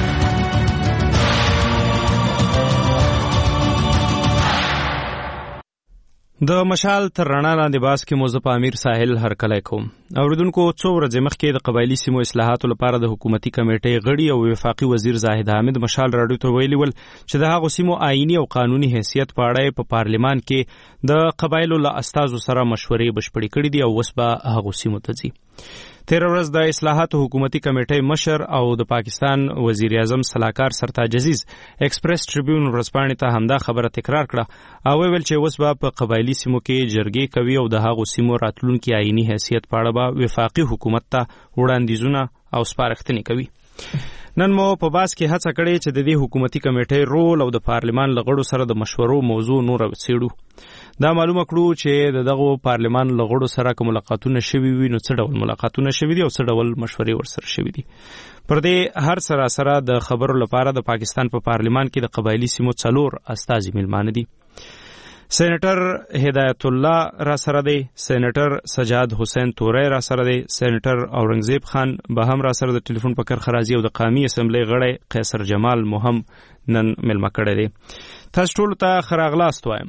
د مشال تر رڼا لاندې باس کې موزه په امیر ساحل هرکلی کوم. اوریدونکو څو ورځې مخکې د قبایلي سیمو اصلاحاتو لپاره د حکومتي کمیټې غړي او وفاقي وزیر زاهد حامد مشال راډیو ته ویلي ول چې د هغو سیمو آئینی او قانوني حیثیت په اړه په پارلمان کې د قبایلو له استازو سره مشورې بشپړې کړې دي او اوس به هغو سیمو ته ځي. تیر ورځ د اصلاحاتو حکومتي کمیټې مشر او د پاکستان وزیر اعظم سلاکار سرتاج عزیز ایکسپریس ټریبیون ورځپاڼې ته همدا خبره تکرار کړه او ویل چې اوس به په قبایلي سیمو کې جرګې کوي او د هغو سیمو راتلونکي آئینی حیثیت په اړه به وفاقي حکومت ته وړاندیزونه او سپارښتنې کوي. نن مو په باس کې هڅه کړې چې د دې حکومتي کمیټې رول او د پارلمان له غړو سره د مشورو موضوع نور څېړو. دا معلومه کړو چې د دغه پارلمان له غړو سره کوم ملاقاتونه شوي وي نو څه ډول ملاقاتونه شوي دي او څه ډول مشورې ورسره شوي دي. پر دې هر سره سره د خبرو لپاره د پاکستان په پا پارلمان کې د قبایلي سیمو څلور استازي میلمانه دي. سینیټر هدایت الله را سره دی، سینیټر سجاد حسین توری را سره دی، سینیټر اورنګزیب خان به هم را سره د ټلیفون په کرخه راځي او د قومي اسمبلی غړی قیصر جمال مهم نن میلمه کړی دی. تاسو ټولو ته ښه راغلاست وایم.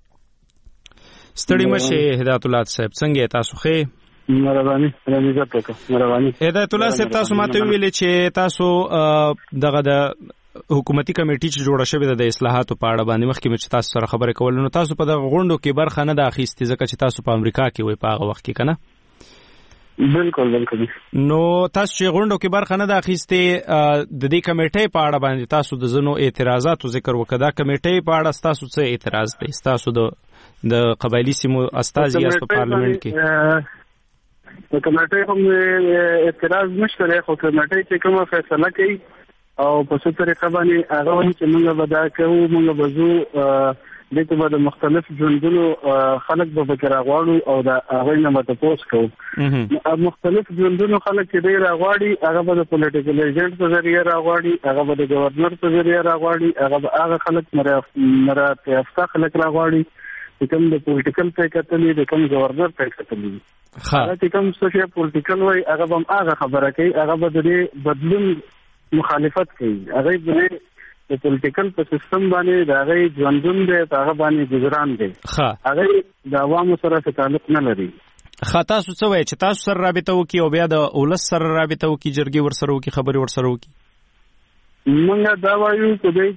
ستړي مشه هدایت الله صاحب، څنګه تاسو ښه؟ مهرباني مهرباني هدایت الله صاحب، تاسو ماته ویلې چې تاسو دغه د حکومتي کمیټې چې جوړه شوې ده د اصلاحاتو په اړه باندې مخکې مې چې تاسو سره خبرې کول نو تاسو په دغه غونډو کې برخه نه ده اخیستې ځکه چې تاسو په امریکا کې وای په هغه وخت کې کنه؟ بالکل بالکل. نو تاسو چې غونډو کې برخه نه ده اخیستې د دې کمیټې په اړه باندې تاسو د ځینو اعتراضاتو ذکر وکړه. دا کمیټې په اړه تاسو څه اعتراض دی؟ تاسو د د قبایلی سیمو استازي یاست په پارلیمنت کې؟ د کمیټې هم اعتراض نشته، خو کمیټې چې کومه فیصله کوي او په څه طریقه باندې هغه وایي چې موږ به دا کوو، موږ به ځو دې ته به د مختلف ژوندونو خلک به پکې راغواړو او د هغوی نه به تپوس کوو. مختلف ژوندونو خلک چې دی راغواړي هغه به د پولیټیکل ایجنټ په ذریعه راغواړي، هغه به د ګورنر په ذریعه راغواړي، هغه به هغه خلک مراتب یافته خلک راغواړي چې کوم د پولیټیکل ته کتلي، د کوم ګورنر ته کتلي. هغه چې کوم څه پولیټیکل وایي هغه به هم هغه خبره کوي، هغه به د دې بدلون مخالفت کوي. هغه به د پولیټیکل په سیستم باندې د هغه ژوندون دی، هغه باندې گزاران دی، هغه د عوامو سره تعلق نه لري. ښه، تاسو څه وایئ چې تاسو سره رابطه وکړي او بیا د ولس سره رابطه وکړي، جرګې ورسره وکړي، خبرې ورسره وکړي؟ موږ دا وایو چې دوی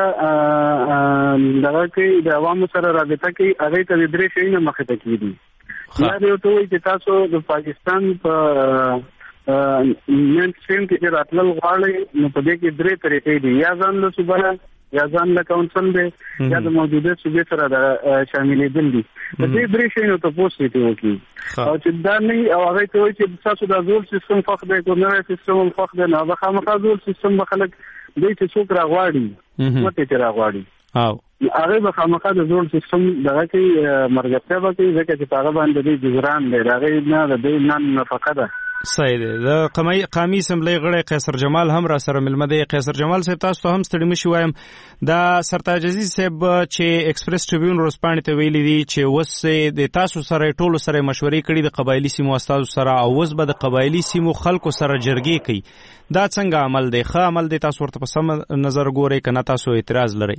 چېرته دغه کوي د عوامو سره رابطه کوي، هغې ته د درې شیونه مخې ته کېږي. یا دې ورته وایي چې تاسو د پاکستان په مین سټریم کې چې راتلل غواړئ نو په دې کې درې طریقې دي، یا ځان له صوبه، یا ځان له کونسل دی، یا د موجوده صوبې سره د شاملېدل دي. د دې درې شیانو تپوس یې وکړي او چې دا نه او هغې ته وایي چې تاسو دا زوړ سیستم خوښ دی، ګورنري سیستم هم خوښ دی، نو هغه خامخا زوړ سیستم به خلک دوی چې څوک راغواړي متې چې راغواړي هغې به خامخا د زوړ سیستم دغه کوي، مرګرتیا به کوي، ځکه چې په هغه باندې د دوی ګزاران دی، د هغې نه د دوی نن نفقه ده. صحیح دی. د قومي اسمبلی غړی قیصر جمال هم را سره ملمه دی. قیصر جمال صاحب تاسو ته هم ستړي مشي وایم، دا سرتاج عزیز صاحب چې ایکسپریس ټریبیون ورځپاڼې ته ویلي دي چې اوس د تاسو سره ټولو سره مشورې کړي د قبایلي سیمو استازو سره او اوس به د قبایلي سیمو خلکو سره جرګې کوي. دا څنګه عمل دی؟ ښه عمل دی؟ تاسو ورته په سم نظر ګورئ که نه تاسو اعتراض لرئ؟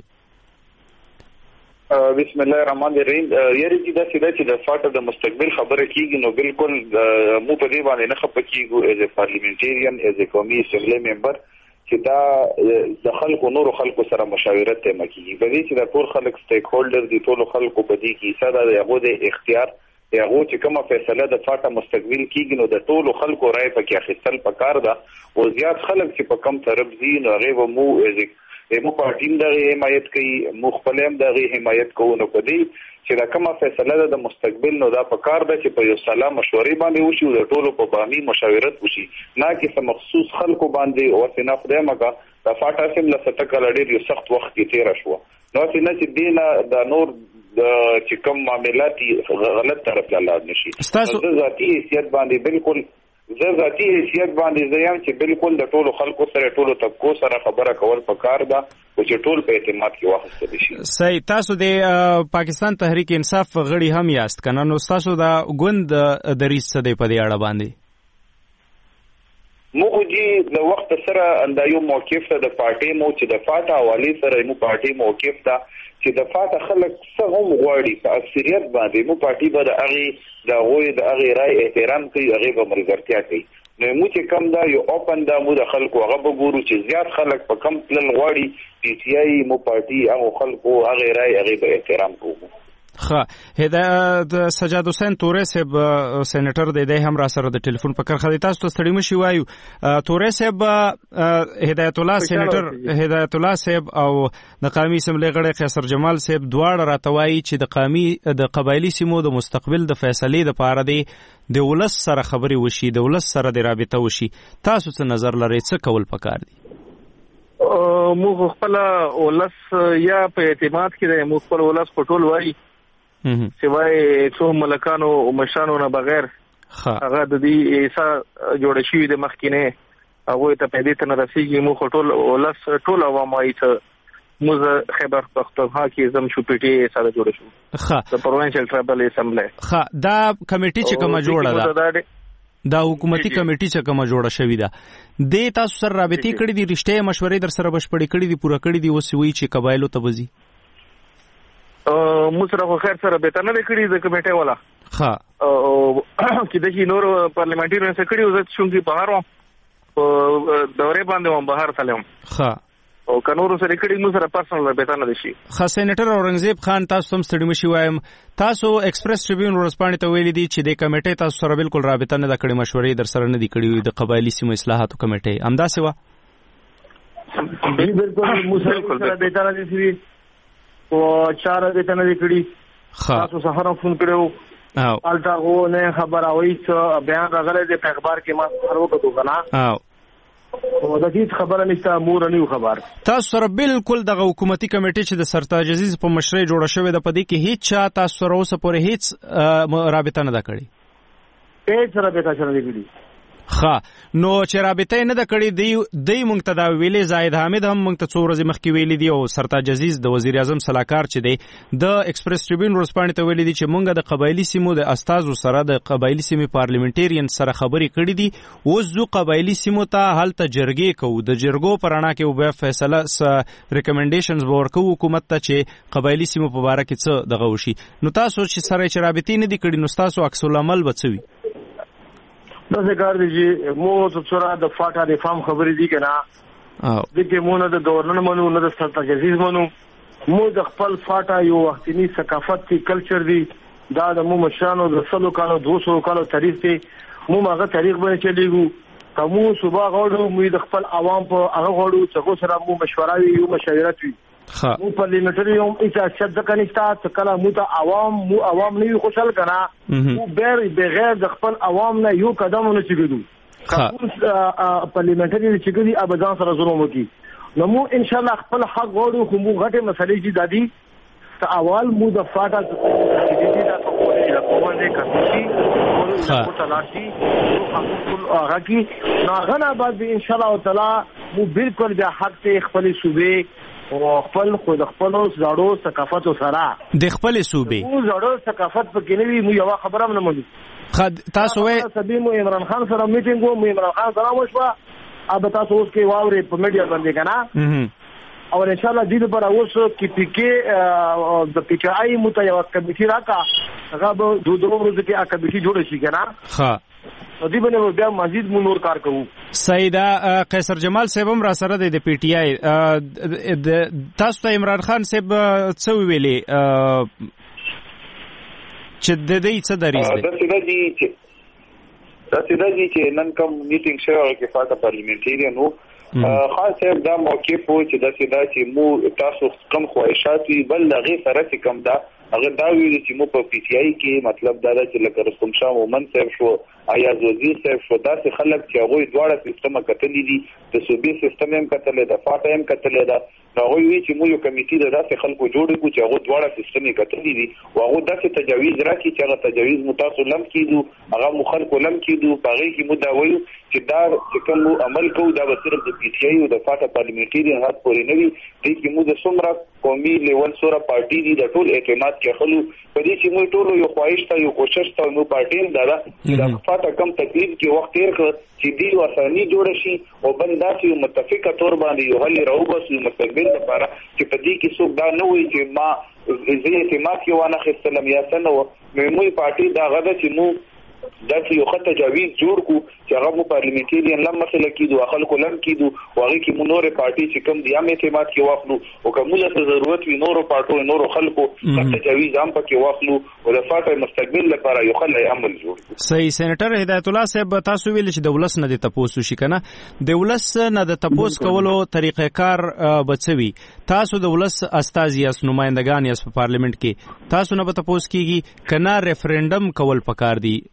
بسم الله الرحمن الرحیم. یاري چې دا سیده چې د فاټ د مستقبل خبره کیږي نو بالکل مو په دې باندې نه خپه کیږو ایز ا پارلیمنټریان، ایز ا قومي اسمبلی ممبر، چې دا د خلکو نورو خلکو سره مشاورت ته مکیږي. په دې چې د ټول خلک سټیک هولډر دي، ټول خلکو په دې کې حصہ ده، هغه د اختیار هغه چې کومه فیصله د فاټ مستقبل کیږي نو د ټول خلکو رائے پکې اخیستل پکار ده او زیات خلک چې په کم طرف دي نو هغه مو ایز مو پارټیم دغه حمایت کوي، مو خپل هم دغه حمایت کوو. نو په دې چې دا کومه فیصله ده د مستقبل نو دا پکار ده چې په یو سلا مشورې باندې وشي او د ټولو په باندې مشاورت وشي، نه کې څه مخصوص خلکو باندې او څنګه خدای مګه د فاټا سیم له ستکل ډېر یو سخت وخت کې تیر شو. نو څنګه چې دینه د نور د چې کوم معاملات غلط طرف ته لاړ نشي. تاسو ذاتي حیثیت باندې بالکل زه ذاتي حیثیت باندې زیام چې بالکل د ټولو خلکو سره ټولو طبقو سره خبره کول پکار ده او چې ټول په اعتماد کې واخیستل شي. صحیح. تاسو د پاکستان تحریک انصاف غړي هم یاست کنه؟ نو تاسو د ګوند دریځ څه دی په دې اړه باندې؟ موږ چې د وخت سره اندا یو موقف ته د پارټي مو چې د فاټا حواله سره مو پارټي موقف ته چې د فاټا خلک څه هم غواړي په اکثریت باندې مو پارټي به د هغه د غوي د هغه رائے احترام کوي، هغه به ملګرتیا کوي. نو مو چې کم دا یو اوپن دا مو د خلکو هغه به ګورو چې زیات خلک په کم تل غواړي پی سی آی مو پارټي هغه خلکو هغه رائے هغه به احترام کوو. ښه، هدایت سجاد حسین تورې صاحب سېنیټر دی، دی هم را سره د ټلیفون په کرخه دی. تاسو ته ستړي مشي وایو. تورې صاحب هدایت الله سېنیټر هدایت الله صاحب او د قومي اسمبلی غړی قیصر جمال صاحب دواړه راته وایي چې د قومي د قبایلي سیمو د مستقبل د فیصلې دپاره دی د ولس سره خبرې وشي، د ولس سره د رابطه وشي. تاسو څه نظر لرئ؟ څه کول پکار دي؟ موږ خپل ولس یا په اعتماد کې دی، موږ خپل ولس په ټول وایي سوای څو ملکانو او مشانو نه بغیر هغه د دې ایسا جوړ شي د مخکینه هغه ته پیدا ته نه رسیږي. مو ټول ولس ټول عوام وايي چې موږ خیبر پختونخوا کې زم شو پټي ایسا جوړ شو. ښه، د پروینشل ټرایبل اسمبلی. ښه، دا کمیټي چې کومه جوړه ده، دا حکومتي کمیټي چې کومه جوړه شوې ده، د تاسو سره رابطې کړې دي، رښتیا مشورې در سره بشپړې کړې دي، پوره کړې دي، اوس وی چې قبایلو ته وځي؟ مو سره خو خیر سره به نه کړی د کمیټې والا. ها او چې د شي نور پارلیمنټریان سره کړیو زه شوم چې بهر و په دورې باندې و بهر تلم. ها او کنورو سره کړي نو سره پرسنل رابطه نه شي. خاص سېنیټر اورنګزیب خان تاسو هم ستړي مشي وایم تاسو ایکسپریس ټریبیون ورسپانې ته ویلي دي چې د کمیټې تاسو سره بالکل رابطه نه کړې مشورې در سره نه دي کړې د قبایلی سیمو اصلاحاتو کمیټې همداسې و. بالکل موږ سره رابطه نه دي او چار رابطه نه کړې تاسو سره فون کړو او الټا غو نه خبر اوي چې بیان راغلی د اخبار کې ما سره وکړو کنه او او د دې خبره نشته مور نه خبر. تاسو سره بالکل د حکومتي کمیټې چې د سرتاج عزیز په مشرۍ جوړه شوې د پدې کې هیڅ چا تاسو سره اوسه پورې هیڅ رابطه نه ده کړې. هیڅ رابطه نه ده کړې. ښه نو چې رابطه نه ده کړې دی دی مونږ ته دا ویلې زاهد حامد هم مونږ ته څو ورځې مخکې ویلي دي او سرتاج عزیز د وزیر اعظم سلاکار چې دی د ایکسپریس ټریبیون ورسپانې ته ویلي دي چې مونږ د قبایلی سیمو د استازو سره د قبایلی سیمې پارلیمنټیرین سره خبرې کړې دي اوس زو قبایلی سیمو ته هلته جرګې کوو د جرګو پر اړه کې به فیصله ریکمنډیشنز به ورکوو حکومت ته چې قبایلی سیمو په باره کې څه دغه وشي. نو تاسو چې سره چې رابطې نه دي کړې نو تاسو عکس العمل به څه وي؟ داسې کار دی چې مو سره د فاټا ریفارم خبرې دي کنه او د کې مو نه د گورنر منو نه د سرتاج عزیز منو مو د خپل فاټا یو وختنی ثقافت کی کلچر دی دا د مو مشانو د سلو کالو دو سو کالو تاریخ دی مو هغه تاریخ باندې چلیږو کومو صبح غوړو مو د خپل عوام په هغه غوړو څنګه سره مو مشوره وي او مشاورت وي مو پارلیمنټری هم ایسه شد کنيستا کله مو ته عوام مو عوام نه خوشحال کنا مو بیر بغیر د خپل عوام نه یو قدم نه چګدو کوم پارلیمنټری چې ګدي ابدان سره ظلم وکي نو مو ان شاء الله خپل حق غوړو خو مو غټه مسلې چې دادي ته اول مو د فاټا چې دي دا کومه د کومه نه کوي او تلاشي او خپل هغه کی نو غنا بعد ان شاء الله تعالی مو بالکل د حق ته خپل صوبې او خپل خود خپل زړو ثقافت سره د خپل صوبې او زړو ثقافت په کې نوی مو یو خبره نه مونږ خد تاسو وې سبي مو عمران خان سره میټینګ وو مو عمران خان سره وشو اب تاسو اوس کې واوري په میډیا باندې کنه او ان شاء الله دې پر اوس کې پی کې د پی کې آی متوجه کمیټه راکا هغه به دوه دوه ورځې کې اکه کمیټه جوړ شي کنه ها دې باندې بیا مزید مو نور کار کوو. سیدا قیصر جمال صاحب هم را سره دی د پی ټی آی تاسو ته عمران خان صاحب څه ویلي چې د دې څه دریځ دی؟ دا څه دی چې دا څه دی چې نن کوم میټینګ شوی کې فاټا پارلیمنټیرین وو خاص صاحب دا موقف وو چې دا څه دی چې مو تاسو کم خواهشات وي بل هغه سره کم دا هغه دا ویل چې مو په پی ټی آی کې مطلب دا چې لکه رستم شاه مومن صاحب شو ایاز وزیر صاحب شو داسې خلک چې هغه دواړه سیستم کتلې دي د صوبې سیستم هم کتلې ده فاټا هم کتلې ده نو هغه وی چې مو یو کمیټې د داسې خلکو جوړ کړو چې هغه دواړه سیستم کتلې دي او هغه داسې تجاویز راکړي چې هغه تجاویز متاسو لم کیدو هغه مخالف لم کیدو هغه کې مو دا وایو چې دا چې کوم عمل کوو دا به صرف د پی ټی آی او د فاټا پارلیمنټیرین هات پورې نه وي دې کې مو د څومره قومي لیول سره پارټي دي د ټول اعتماد کې خلو په دې چې مو ټول یو خواهش ته یو کوشش ته نو پارټي دا د فاټا کم تکلیف کې وخت تیر کړ چې دی ورسانی جوړ شي او بل داسې متفقه تور باندې یو حل راوباسي مستقبل لپاره چې په دې کې څوک دا نه وي چې ما زه اعتماد کې وانه خستلم یا څنګه مې موي پارټي دا غدا چې مو دا چې یو خط تجاویز جوړ کو چې هغه مو پارلیمنټیرین لم مسله کیدو خلکو لم کیدو هغه کې مو نور پارټي چې کوم دی هم اعتماد کې واخلو او کومه ته ضرورت وي نور پارټو نور خلکو خط تجاویز هم پکې واخلو او د فاټا مستقبل لپاره یو خلای عمل جوړ صحیح. سېنیټر هدایت الله صاحب تاسو ویل چې د ولس نه د تپوس شي کنه د ولس نه د تپوس کولو طریقې کار بچوي تاسو د ولس استازي اس نمائندگان یې په پارلیمنت کې تاسو نه به تپوس کیږي کنه ریفرندم کول پکار دی؟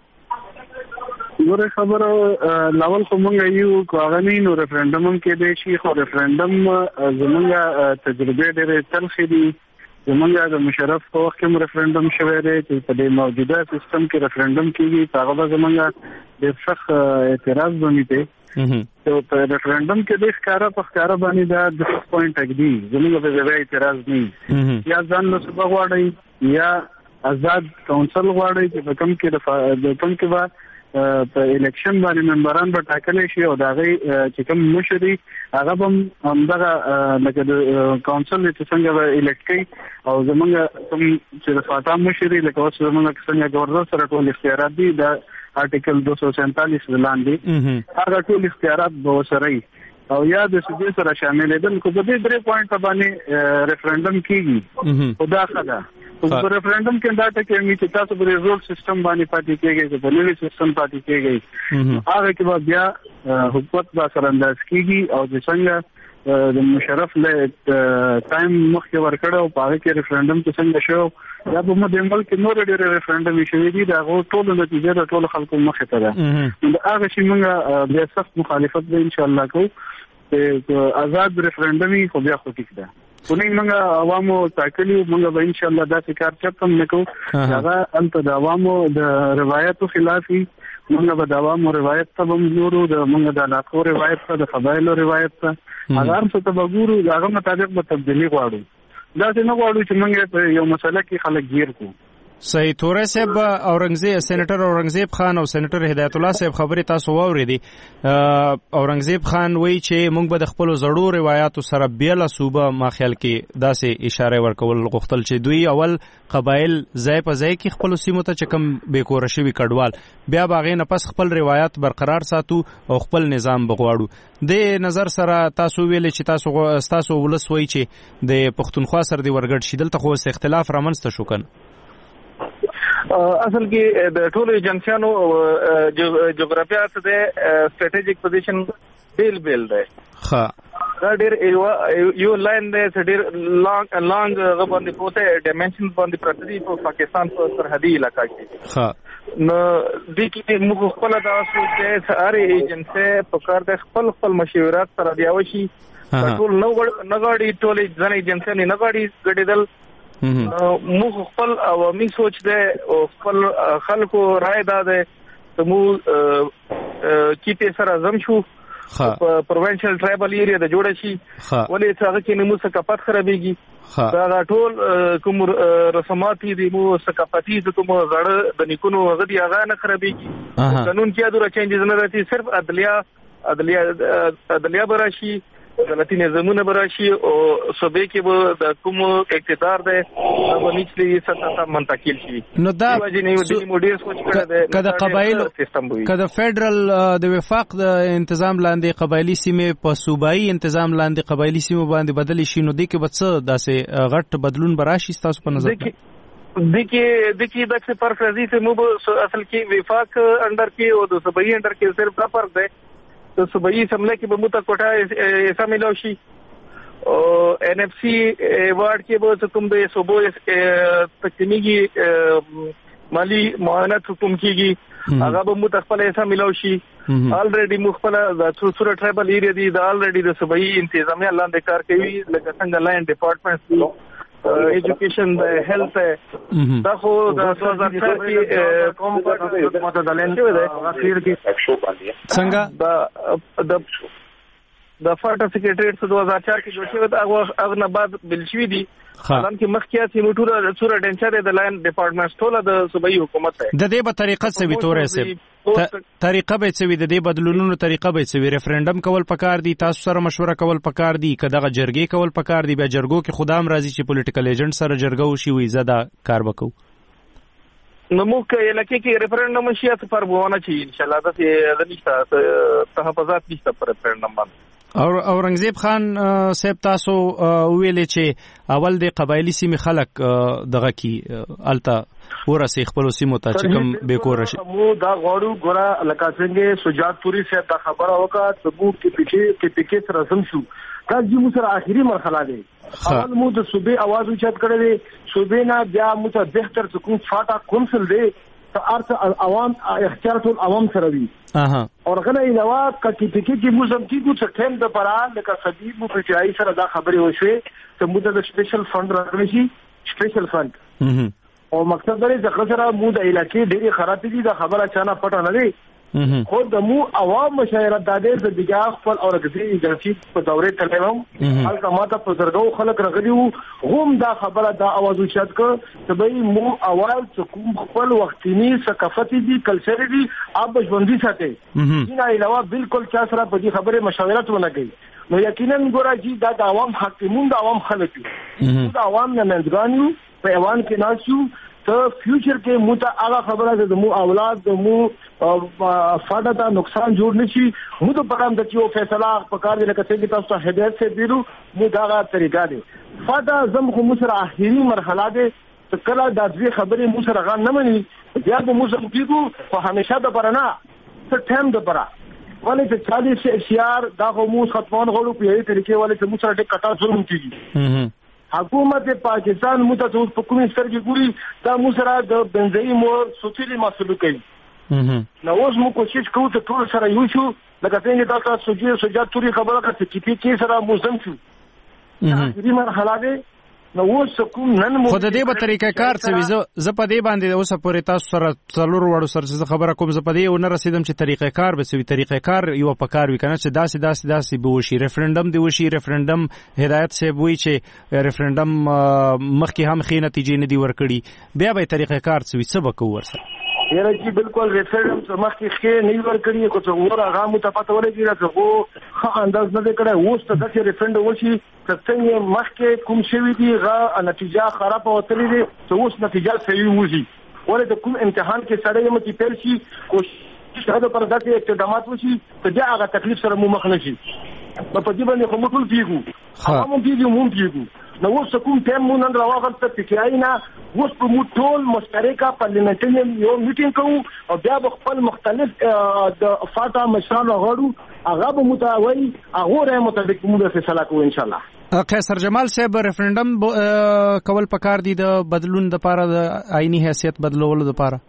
نور خبر لاول خو مونږ یو کاغنی نو ریفرندم کې دی شي خو ریفرندم زمونږه تجربه ډېرې تلخې دي زمونږه د مشرف په وخت کې ریفرندم شوی دی چې په دې موجوده سیستم کې ریفرندم کیږي هغه به زمونږه ډېر سخت اعتراض باندې ته په ریفرندم کې د ښکارا په ښکارا باندې دا د پوینټ اګدي زمونږه به زوی اعتراض نه یا ځان له سبا غواړي یا آزاد کونسل غواړي چې په کوم کې د کوم کې به په الیکشن باندې ممبران به ټاکل شي او دا غي چې کوم مشري هغه هم همدغه لکه د کونسل چې څنګه به الیکټ کوي او زمونږ کوم چې د فاټا مشري لکه اوس زمونږ څنګه گورنر سره ټول اختیارات دي د آرټیکل دو سو سینتالیس لاندې هغه ټول اختیارات به وسره او یا د سودي سره شامل دي کو په دې درې پوینټ باندې ریفرندم کیږي خدا خدا په ریفرندم کې دا ته کې چې تاسو په ریزولټ سیستم باندې پاتې کېږي په نوې سیستم پاتې کېږي هغه کې بیا حکومت با سره انداز کیږي او د څنګه د مشرف له ټایم مخکې ورکړو په هغه کې ریفرندم چې څنګه شو یا په مدې ملک نور ډېر ریفرندم شوی دي دا ټول نتیجه د ټول خلکو مخې ته ده دا هغه چې موږ بیا سخت مخالفت به ان شاء الله کوو چې آزاد ریفرندمي خو بیا خو ټیک ده ونی موږ عوامو تاکلی موږ به ان شاء الله دا کار چپم نکو هغه انت د عوامو د روایتو خلافي موږ به د عوامو روایت ته ومنورو د موږ د علاقو روایت ته د قبایلو روایت ته هغه هم څه ته وګورو هغه مطابق به تبدیلی غواړو دا څنګه غواړو چې موږ په یو مسله کې خلک گیر کو صحیح تورې صاحب اورنګزیب سېنیټر اورنګزیب خان او سېنیټر هدایت الله صاحب خبرې تاسو واورېدې اورنګزیب خان وایي چې موږ به د خپل زړو روایتو سره بیل صوبه ما خیال کې داسې اشاره ورکول غوښتل چې دوی اول قبایل ځای په ځای کې خپل سیمو ته چې کوم بیکور شوی کډوال بیا باغې نه پس خپل روایت برقرار ساتو او خپل نظام بغواړو د نظر سره تاسو ویل چې تاسو تاسو ولس وایي چې د پښتونخوا سره دی ورګډ شیدل ته خو اختلاف رامنځته شو کنه اصل کې د ټولو ایجنسیانو جغرافیه څه ده سټریټیجیک پوزیشن بیل بیل ده ها دا ډېر یو لاین ده چې ډېر لانګ لانګ غوښنه پوهه ډایمنشن باندې پرته دی په پاکستان په سرحدي علاقہ کې ها نو د کې موږ خپل دا سوچ هر ایجنسی په کار د خپل خپل مشورات سره دی وشي ټول نو نغاړي ټول ځنې ایجنسی نه نغاړي ګډیدل موږ خپل عوامي سوچ ده او خپل خلکو رائے ده ته مو کی په سره زم شو په پروینشل ټرایبل ایریا د جوړ شي ولې څنګه کې نمو ثقافت خرابېږي دا ټول کوم رسومات دي مو ثقافتي د کوم زړه د نیکونو غدي هغه نه خرابېږي قانون کې ادوره چینجز نه راځي صرف عدلیه عدلیه عدلیه براشي غلطی نظامونه براشي او صوبې کې به د کوم اقتدار ده په نشلي سطح ته منتقل شي نو دا موډیس سوچ کړه ده کله قبایل کله فدرال د وفاق د تنظیم لاندې قبایلی سیمه په صوبایي تنظیم لاندې قبایلی سیمه باندې بدل شي نو د کې به څه داسې غټ بدلون براشي تاسو په نظر देखिए देखिए दक्ष फर्क रजी से मुब असल की विफाक अंडर की और सूबाई अंडर के सिर्फ का फर्क है तो सूबाई असम्बली की बमुता कोटा ऐसा मिलाओशी और एनएफसी वार्ड के वो तुम दे सूबो तकनीकी की माली मुआवनत हुकुम की आगा बमुत अखपल ऐसा मिलाओशी ऑलरेडी मुखपला सुरा ट्राइबल एरिया दी ऑलरेडी द सूबाई इंतजामिया अल्लाह दे कार के भी लगसंग लाइन डिपार्टमेंट्स एजुकेशन हेल्थ है दाखो दो हज़ार चार की कौम पर मतदान अखीर की संगा द د فاټا سیکریټریټ دو هزار چار کې جوړ شوی دا هغه نه بعد بل شوی دي حالان کې مخکیا سیمه ټوله سوره ډنچر د لاین ډپارټمنټ ټوله د صوبایي حکومت ده د دې په طریقه څه تورې سه طریقه به څه د دې بدلونونو طریقه به څه ریفرندم کول پکار دي تاسو سره مشوره کول پکار دي کداغه جرګې کول پکار دي به جرګو کې خدام راضي چې پولیټیکل ایجنټ سره جرګو شي وي زدا کار وکړو نو موږ یې لکه کې ریفرندم شي څه پر بونه چی ان شاء الله د نشته تحفظات نشته پر ریفرندم باندې او اورنګزیب خان صاحب تاسو ویلې چې اول د قبایلی سیمې خلک دغه کی التا ورسې خپل سیمو ته چې کوم بیکور شي مو دا غوړو ګورا لکه څنګه سجاد پوری صاحب دا خبره وکړه چې مو کې پکې کې پکې سره زم شو دا چې مو سره اخیری مرحله دی اول مو د صوبې आवाज اوچت کړی دی صوبې نه بیا مو ته بهتر حکومت فاټا کونسل دی ته ارته عوام اختیار ټول عوام سره وي اها اور غنه علاوه کټی پکې کې مو زم کیږي چې ټیم د پران لکه صدیق مو په ځای سره دا خبرې وشوي چې مو د سپیشل فند راغلی شي سپیشل فند او مقصد دا دی چې خسره مو د علاقې ډېری خراب دي دا خبره چانه پټه نه دی خو د مو عوام مشاهره د دې د بیا خپل او رګزي ایجنسی په دوره تلوم هلته ماته په زرګو خلک راغلي وو هم دا خبره دا आवाज وشات ک چې به مو اول کوم خپل وختینی ثقافتي دي کلچر دي اب ژوندۍ ساتي نه علاوه بالکل چا سره په دې خبره مشاورت ونه کوي نو یقینا ګورای دا د عوام حق مونږ د عوام خلک دي د عوام نه منځګانیو په ایوان کې ناسو ته فیوچر کې مو ته هغه خبره ده د مو اولاد د مو فاټا ته نقصان جوړ نشي. مو ته پرام د چې فیصله په کار دی لکه څنګه تاسو ته هدایت سي دیرو مو دا طریقه دی. فاټا زم خو مو سره اخیری مرحله ده کله د دې خبرې مو سره غان نه مني بیا به مو سره کیږي خو همیشه د پرنا څه ټیم د پرا ولې چې چالیس اشعار دا خو مو ختمون غوړو په یوه طریقې ولې چې مو سره ټیک کټا ظلم کیږي. حکومت پاکستان مو ته په کومې سترګې ګوري دا مو سره د بنځي مور سوتيلي مسلو کوي. نو اوس مو کوشش کوو ته ټول سره یو شو لکه څنګه دا تاسو چې سجاد توري خبره کوي چې پی کې سره موزم شو. دې مرحله ده نو اوس کوم نن مو خو د دې په طریقه کار څه ویزه ز په دې باندې اوس پورې تاسو سره څلور وړو سره خبره کوم ز په دې ونه رسیدم چې طریقه کار به سوي طریقه کار یو په کار وکنه چې داسې داسې داسې به وشي ریفرندم دی وشي ریفرندم هدایت سه وی چې ریفرندم مخکې هم خې نتیجې نه دی ورکړي بیا به طریقه کار څه وي څه به کو ورسره یره چې بالکل ریفرندم څخه مخکې خې نه ورکړي کو څو ور هغه مو ته پته ولګي چې خو ښه انداز نه کړه اوس ته د ریفرندم وشي څنګه مخکې کوم شوی دی غا نتیجه خراب وتلې دي چې اوس نتیجه صحیح وځي ولې د کوم امتحان کې سره یم چې پیل شي کوشش هغه پر دغه اقدامات وشي ته دا هغه تکلیف سره مو مخ نه شي په دې باندې کوم ټول پیګو هغه مو پیګو مو پیګو نو اوس کوم ټیم مو نن راوغلت پکې نه اوس په مو ټول مشترکه پارلیمنټري یو میټینګ کوو او بیا خپل مختلف د فاټا مشران غړو هغه به متوي هغه رې مطابق موږ فیصله کوو ان شاء الله. قیصر جمال صاحب ریفرندم کول پکار دي د بدلون د لپاره د آئینی حیثیت بدلولو د لپاره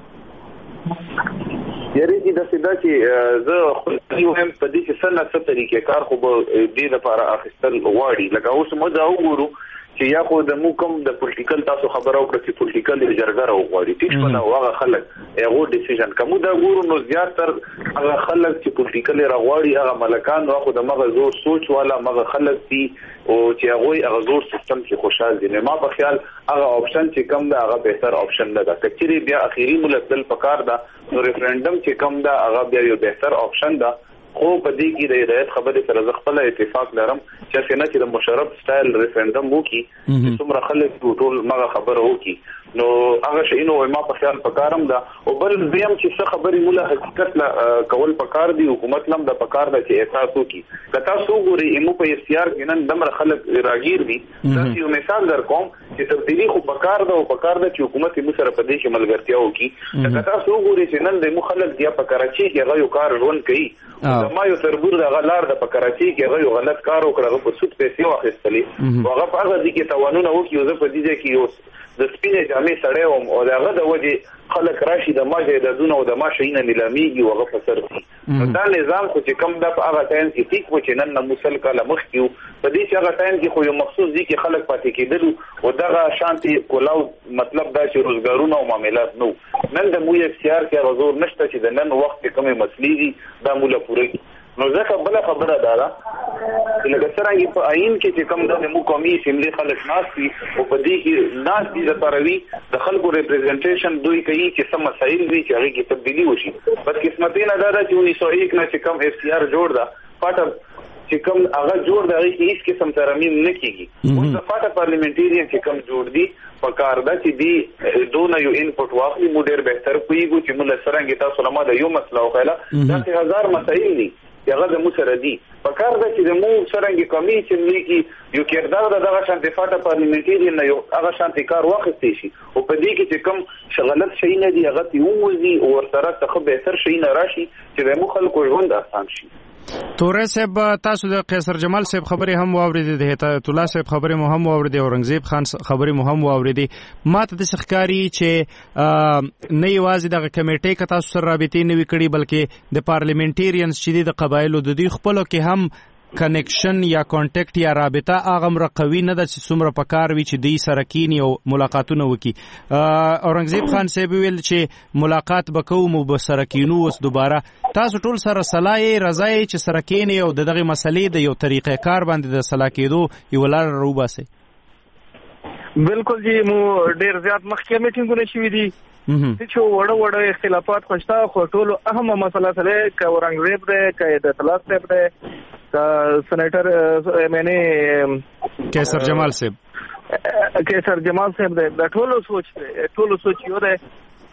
یاري چې د سیدا چې زه خو یو هم په دې چې څنګه څه طریقې کار خو به دې لپاره اخیستل غواړي لکه اوس مو دا وګورو چې یا خو د مو کوم د پولیټیکل تاسو خبرو کړئ چې پولیټیکل جرګه راوغواړي ټیک په نو هغه خلک هغه ډیسیژن کوم دا ګورو نو زیات تر هغه خلک چې پولیټیکل راغواړي هغه ملکان نو خو د مغه زور سوچ والا مغه خلک دي او چې هغه هغه زور سیستم کې خوشاله دي ما په خیال هغه اپشن چې کم دا هغه بهتر اپشن نه ده کچري بیا اخیری ملتل پکار دا نو ریفرندم چې کم دا هغه بیا یو بهتر اپشن ده خو په دې کې د هدایت خبرې سره ز خپل اتفاق لرم چې څنګه چې د مشرف سټایل ریفرندم وکي څومره خلک ټول مغه خبره وکي نو هغه شي نو ما په خیال پکارم دا او بل زم چې څه خبرې مولا حقیقت لا کول پکار دی حکومت لم د پکار د چې احساس وکي کته سو ګوري ایمو په اختیار کې نن دمر خلک راګیر دي دا یو مثال در کوم چې تبدیلی خو پکار دا او پکار دا چې حکومت یې سره په دې کې ملګرتیا وکي کته سو ګوري چې نن د مو خلک دی په کراچي کې هغه یو کار ژوند کوي ما یو تربور د غلار د پکراچي کې هغه یو غلط کار وکړ په سود پیسې واخیستلې هغه په هغه دي کې توانونه وکي او زه په دې کې یو د سپینې جامې سړی وم او دغه د وجه خلک راشي د ما جایدادونه او د ما شیونه نیلامېږي او هغه په سر دي دا نظام خو چې کم د په هغه ټایم کې ټیک و چې نن نه مسل کاله مخکې و په دې چې هغه ټایم کې خو یو مخصوص دي کې خلک پاتې کېدل او دغه شانتي کولاو مطلب دا چې روزګارونه او معاملات نو نن د مو اختیار کې غزور نشته چې د نن وخت کې کومه مسلې دي دا مولا پوره نو ځکه بل خبره ده چې لکه څنګه په عین کې چې کوم د مو قومي اسمبلی خلک ناشتي او په دې کې ناس دي د پروي د خلکو ریپرزنټیشن دوی کوي چې سم مسایل دي چې هغه کې تبدیلی وشي بس قسمتي نه ده چې انیس سو یک نه چې کم اف سی آر جوړ دا پټ چې کوم هغه جوړ دا هیڅ هیڅ قسم ترمیم نه کیږي او د پټ پارلیمنټریان چې کوم جوړ دي په کار ده چې دی دونه یو انپوټ واخلي مو ډیر بهتر کویږي چې موږ سره تاسو لمه د یو مسله وکړه دا هزار مسایل دي هغه د مو سره دي په کار ده چې د مو سرنګي کمی چې ملي یو کېردار دغه شانتي فاټه پارلیمنټري نه یو هغه شانتي کار واخستې شي او په دې کې چې کم شغلت شي نه دی هغه تی ووزي او ورسره څخه بهتر شي نه راشي چې د مو خلکو ژوند آسان شي. تورې صاحب تاسو د قیصر جمال صاحب خبرې هم واوریدې د هدایت الله صاحب خبرې مو هم واوریدې اورنګزیب خان خبرې مو هم واوریدې ماته د ښکاری چې نه یوازې د کمیټې ک تاسو سره رابطې نه وکړي بلکې د پارلیمنټریانز چې د قبایلو د دوی خپلو کې هم کنیکشن یا کانټیکټ یا رابطه هغه مرقوي نه د څومره پکار وی چې دی سره کینی او ملاقاتونه وکي. اورنګزیب خان صاحب ویل چې ملاقات وکوم مو به سره کینو اوس دوباره تاسو ټول سره صلاح رضای چې سره کینی او دغه مسلې د یو طریقې کار باندې د صلاح کېدو یو لار روباسي. بالکل جی مو ډیر زیات مخکې میټینګونه شوي دي چې وړه وړه اختلافات خوشتا خو ټول اهمه مسله سره ک اورنګزیب ده ک د طلاق صاحب ده ک سېنیټر معنی قیصر جمال صاحب کې سر جمال صاحب د ټولو سوچ دی ټولو سوچ یو دی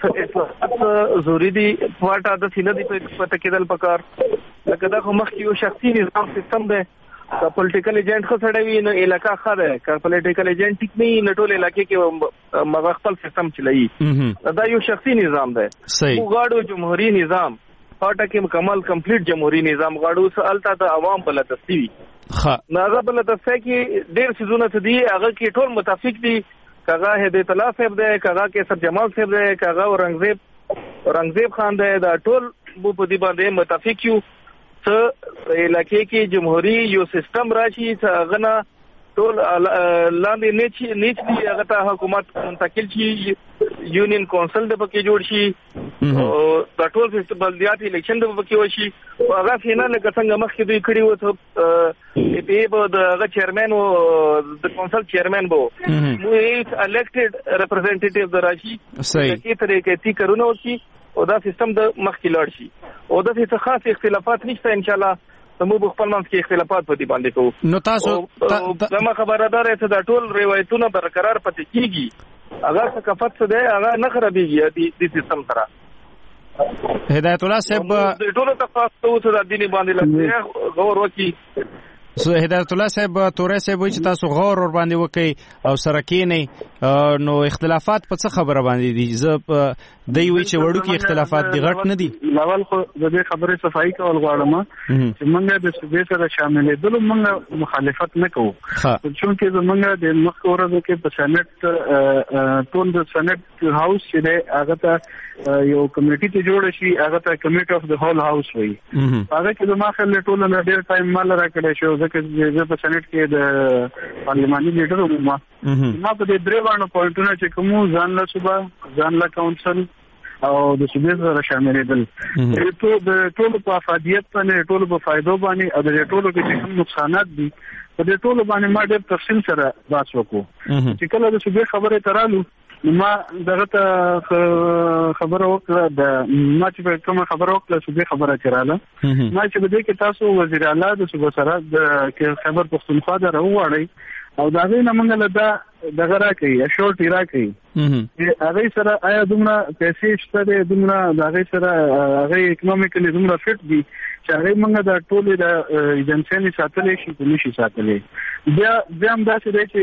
ضروري دي واټه د سینې دی په تکیدل پکار لکه دا خو مخکې یو شخصي نظام سیستم دی که پولیټیکل ایجنټ خو سره وي نو علاقہ خره که پولیټیکل ایجنټ ټیک نه نه ټول علاقې کې مغه خپل سیستم چلایي دا یو شخصي نظام دی خو غاړو جمهوریت نظام واټه کې مکمل کمپلیټ جمهوریت نظام غاړو سالته د عوام په لدستي وي ها ناغه په لدسته کې ډېر سيزونه دي هغه کې ټول متفق دي کاغه هدیت الله صاحب دی کاغه کیسر جمال صاحب دی کاغه اورنګزیب اورنګزیب خان دی دا ټول په دې باندې متفق یو څه علاقې کې جمهوریت یو سیستم راشي څه غنه ټول لاندې نیچ نیچ دی هغه ته حکومت منتقل شي یونین کونسل د پکې جوړ شي او د ټول سیستم بلدیاتي الیکشن د پکې وشي هغه فینا لکه څنګه مخکې دوی کړی و ته په به د چیرمن او د کونسل چیرمن بو نو هیڅ الیکټډ ریپرزینټیټیو د راشي چې طریقې تی کارونه وشي او دا سیستم د مخکې لاړ شي او د څه خاص اختلافات نشته ان شاء الله زموږ په خپل منځ کې اختلافات په دې باندې کوو نو تاسو زما خبردار ته دا ټول روایتونه برقرار پاتې کیږي هغه ثقافت څه دی هغه نه خرابېږي د سیستم سره هدایت الله صاحب ټول تفاصیل څه د دیني باندې لږ غور وکړي سو هدایت الله صاحب تورې صاحب چې تاسو غور ور باندې وکي او سره کېنی نو اختلافات په څه خبره باندې دي زه د یوې چې وړو کې اختلافات دي غټ نه دي لول خو د دې خبرې صفائی کول غواړم چې موږ د صوبې سره شاملې دلو موږ مخالفت نه کوو چې زمونږ د مخ ورځو کې په سېنات ټول د سېنات هاوس چې دی هغه ته یو کمیټي ته جوړ شي هغه ته کمیټي اف د هول هاوس وایي هغه کې د ماخله ټول نه ډېر ټایم مال راکړی شو ځکه چې په سېنات کې د پارلماني لیډر ومه ما په دې درې باندې پوینټونه چې کوم ځان له صوبه ځان له کونسل او د صوبې سره شاملېدل ټول د ټول په افادیت باندې ټول په فائدو باندې او د ټولو کې کوم نقصانات دي په دې ټول باندې ما ډېر تفصیل سره بحث وکړو چې کله د صوبې خبره ترالو ما دغه ته خبره وکړه د ما چې کوم خبره وکړه صوبې خبره کړاله ما چې بده کې تاسو وزیر اعلی د صوبې سره د خبر پښتونخوا د راوړی او دا غي نه موږ له دا دغه راکې اشورټی راکې هغه سره آیا دومره پیسې شته دي دومره هغه سره هغه اکونومیکلی دومره فټ دي چې هغه موږ د ټولې د ایجنسیانو ساتلې شي په نشي ساتلې بیا بیا هم دا چې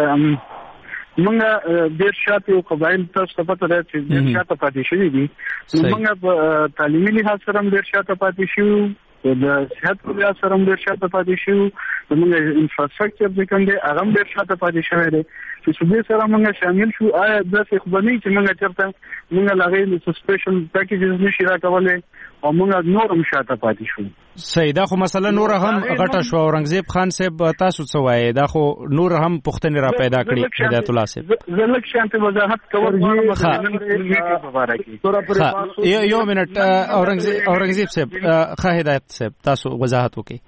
چې موږ ډېر شاته او قبایل تاسو ته پته ده چې ډېر شاته پاتې شوی دي موږ په تعلیمي لحاظ سره ډېر شاته پاتې شو د صحت په لحاظ سره ډېر شاته پاتې شو موږ انفراستراکچر چې کوم دی هغه ډېر شاته پاتې شوی دی چې صوبې سره موږ شامل شو آیا داسې خو به نه چې موږ چېرته موږ له هغې سپیشل پیکیجز نشي راکولی او موږ نور هم شاته پاتې شو صحیح دا خو مسله نور هم غټه شو اورنګزیب خان صاحب تاسو څه وایي دا خو نور هم پوښتنې را پیدا کړي هدایت الله صاحب زه لږ شانته وضاحت کوم یو منټ اورنګزیب صاحب ښه هدایت صاحب تاسو وضاحت وکړئ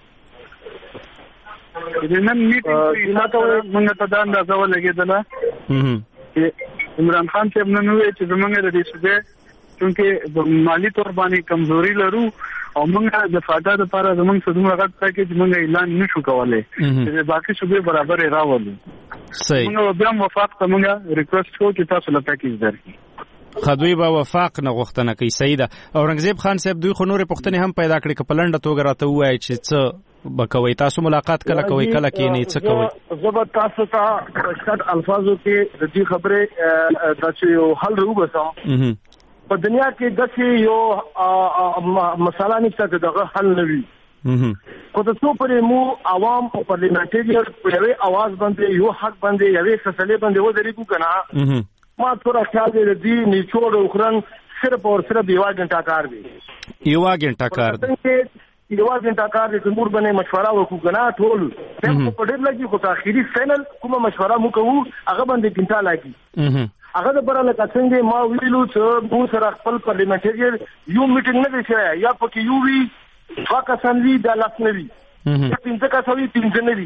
نن میټینګ کې موږ ته دا اندازه ولګېدله چې عمران خان صاحب نن وویل چې زموږ د دې صوبې چونکې مالی تور باندې کمزوري لرو او موږ د فاده لپاره زموږ څه دومره غټ پیکیج موږ اعلان نشو کولی چې باقي صوبې برابر راولو صحیح موږ بیا وفاق ته موږ ریکوست کوو چې تاسو له پیکیج درکړي خدوی به وفاق نه غوښتنه کوي صحیح ده اورنګزیب خان صاحب دوی خو نورې پوښتنې هم پیدا کړي که په لنډه توګه راته ووایي چې څه به کوئ تاسو ملاقات کله کوئ کله کېنئ څه کوئ زه به تاسو ته په شت الفاظو کې د دې خبرې داسې یو حل راوباسم په دنیا کې داسې یو مسله نشته چې دغه حل نه وي خو د څو پرې مو عوام او پارلیمنټریان په یوې اواز باندې یو حق باندې یوې فیصلې باندې ودرېږو که نه ما څوره خیال دی د دې نیچوړ او خورن صرف اور صرف یوه ګنټه کار دی یوه ګنټه کار دی یوه ګنټه کار دی چې موږ باندې مشوره وکړو که نه ټول ټایم خو په ډېر لګي خو تاخیري فینل کومه مشوره مو کوو هغه باندې ګنټه لګي هغه د بره لکه څنګه ما ویلو چې موږ سره خپل پارلیمنټریان یو میټینګ نه دی شوی یا پکې یو وي دوه کسان وي دا لاس نه وي پنځه کسان وي پنځه نه وي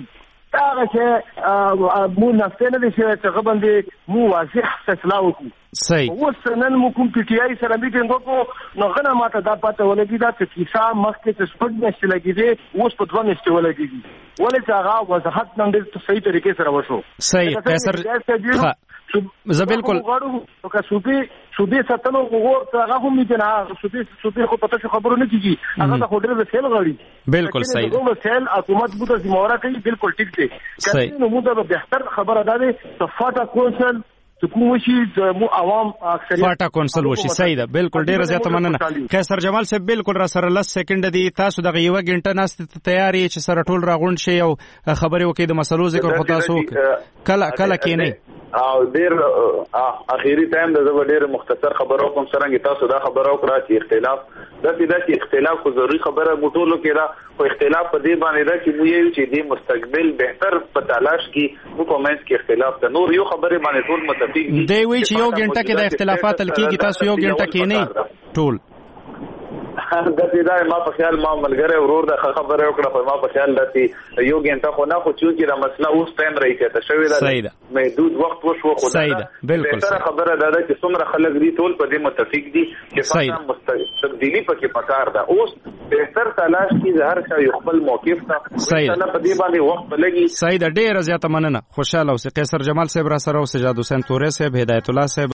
دا چې مو نفته نه دي چې غبندې مو واضح فیصله وکړو صحیح اوس نن مو کوم پی ټی آی سره میټینګ وکړو نو غنه ماته دا پته ولګی دا چې کیسه مخکې څه سپږ نشته لګیږي اوس په دوه نشته ولګیږي ولې چې هغه وضاحت نن د صحیح طریقې سره وشو صحیح قیصر زه بالکل غواړم که صوبې صوبې ساتلو وګور هغه هم نه صوبې صوبې خو پته خبرو نه کیږي هغه د هوټل د سیل غړي بالکل صحیح نو سیل حکومت بده ذمہواره کوي بالکل ټیک دی کله نو موږ به بهتر خبره ده چې فاټا کونسل حکومتي مو عوام اکثریت فاټا کونسل وشي صحیح ده بالکل ډیره زیاته مننه قیصر جمال صاحب بالکل را سره لس سکند دي تاسو دغه یو غنټه ناست تیاری چې سره ټول راغونډ شي او خبرې وکړي د مسلو ذکر خو تاسو کله کله کې نه او ډیر اخیری ټایم د زو ډیر مختصر خبرو کوم سره تاسو دا خبرو کړه چې اختلاف د دې د اختلاف خو ضروري خبره موټولو کې دا خو اختلاف په دې باندې دا چې مو یو چې د مستقبل بهتر په تلاش کې مو کومنس کې اختلاف ته نور یو خبره باندې ټول متفق دي دی وی چې یو غنټه کې د اختلافات تل کېږي تاسو یو غنټه کې نه ټول د دې دا ما په خیال ما ملګری ورور د خبره وکړه په ما په خیال دتي یو غنټه خو نه خو چې دا مسله اوس ټایم راځي ته شوی دا محدود وخت وشو خو دا بالکل تر خبره دا چې څومره خلک دي ټول په دې متفق دي چې فاصله تبدیلی پکې پکار ده اوس بهتر تلاش کې هر څه یو خپل موقف ته مثلا په دې باندې وخت بلګي صحیح ده ډیره زیاته مننه خوشاله اوسئ قیصر جمال صاحب را سره او سجاد حسین تورې صاحب هدایت الله صاحب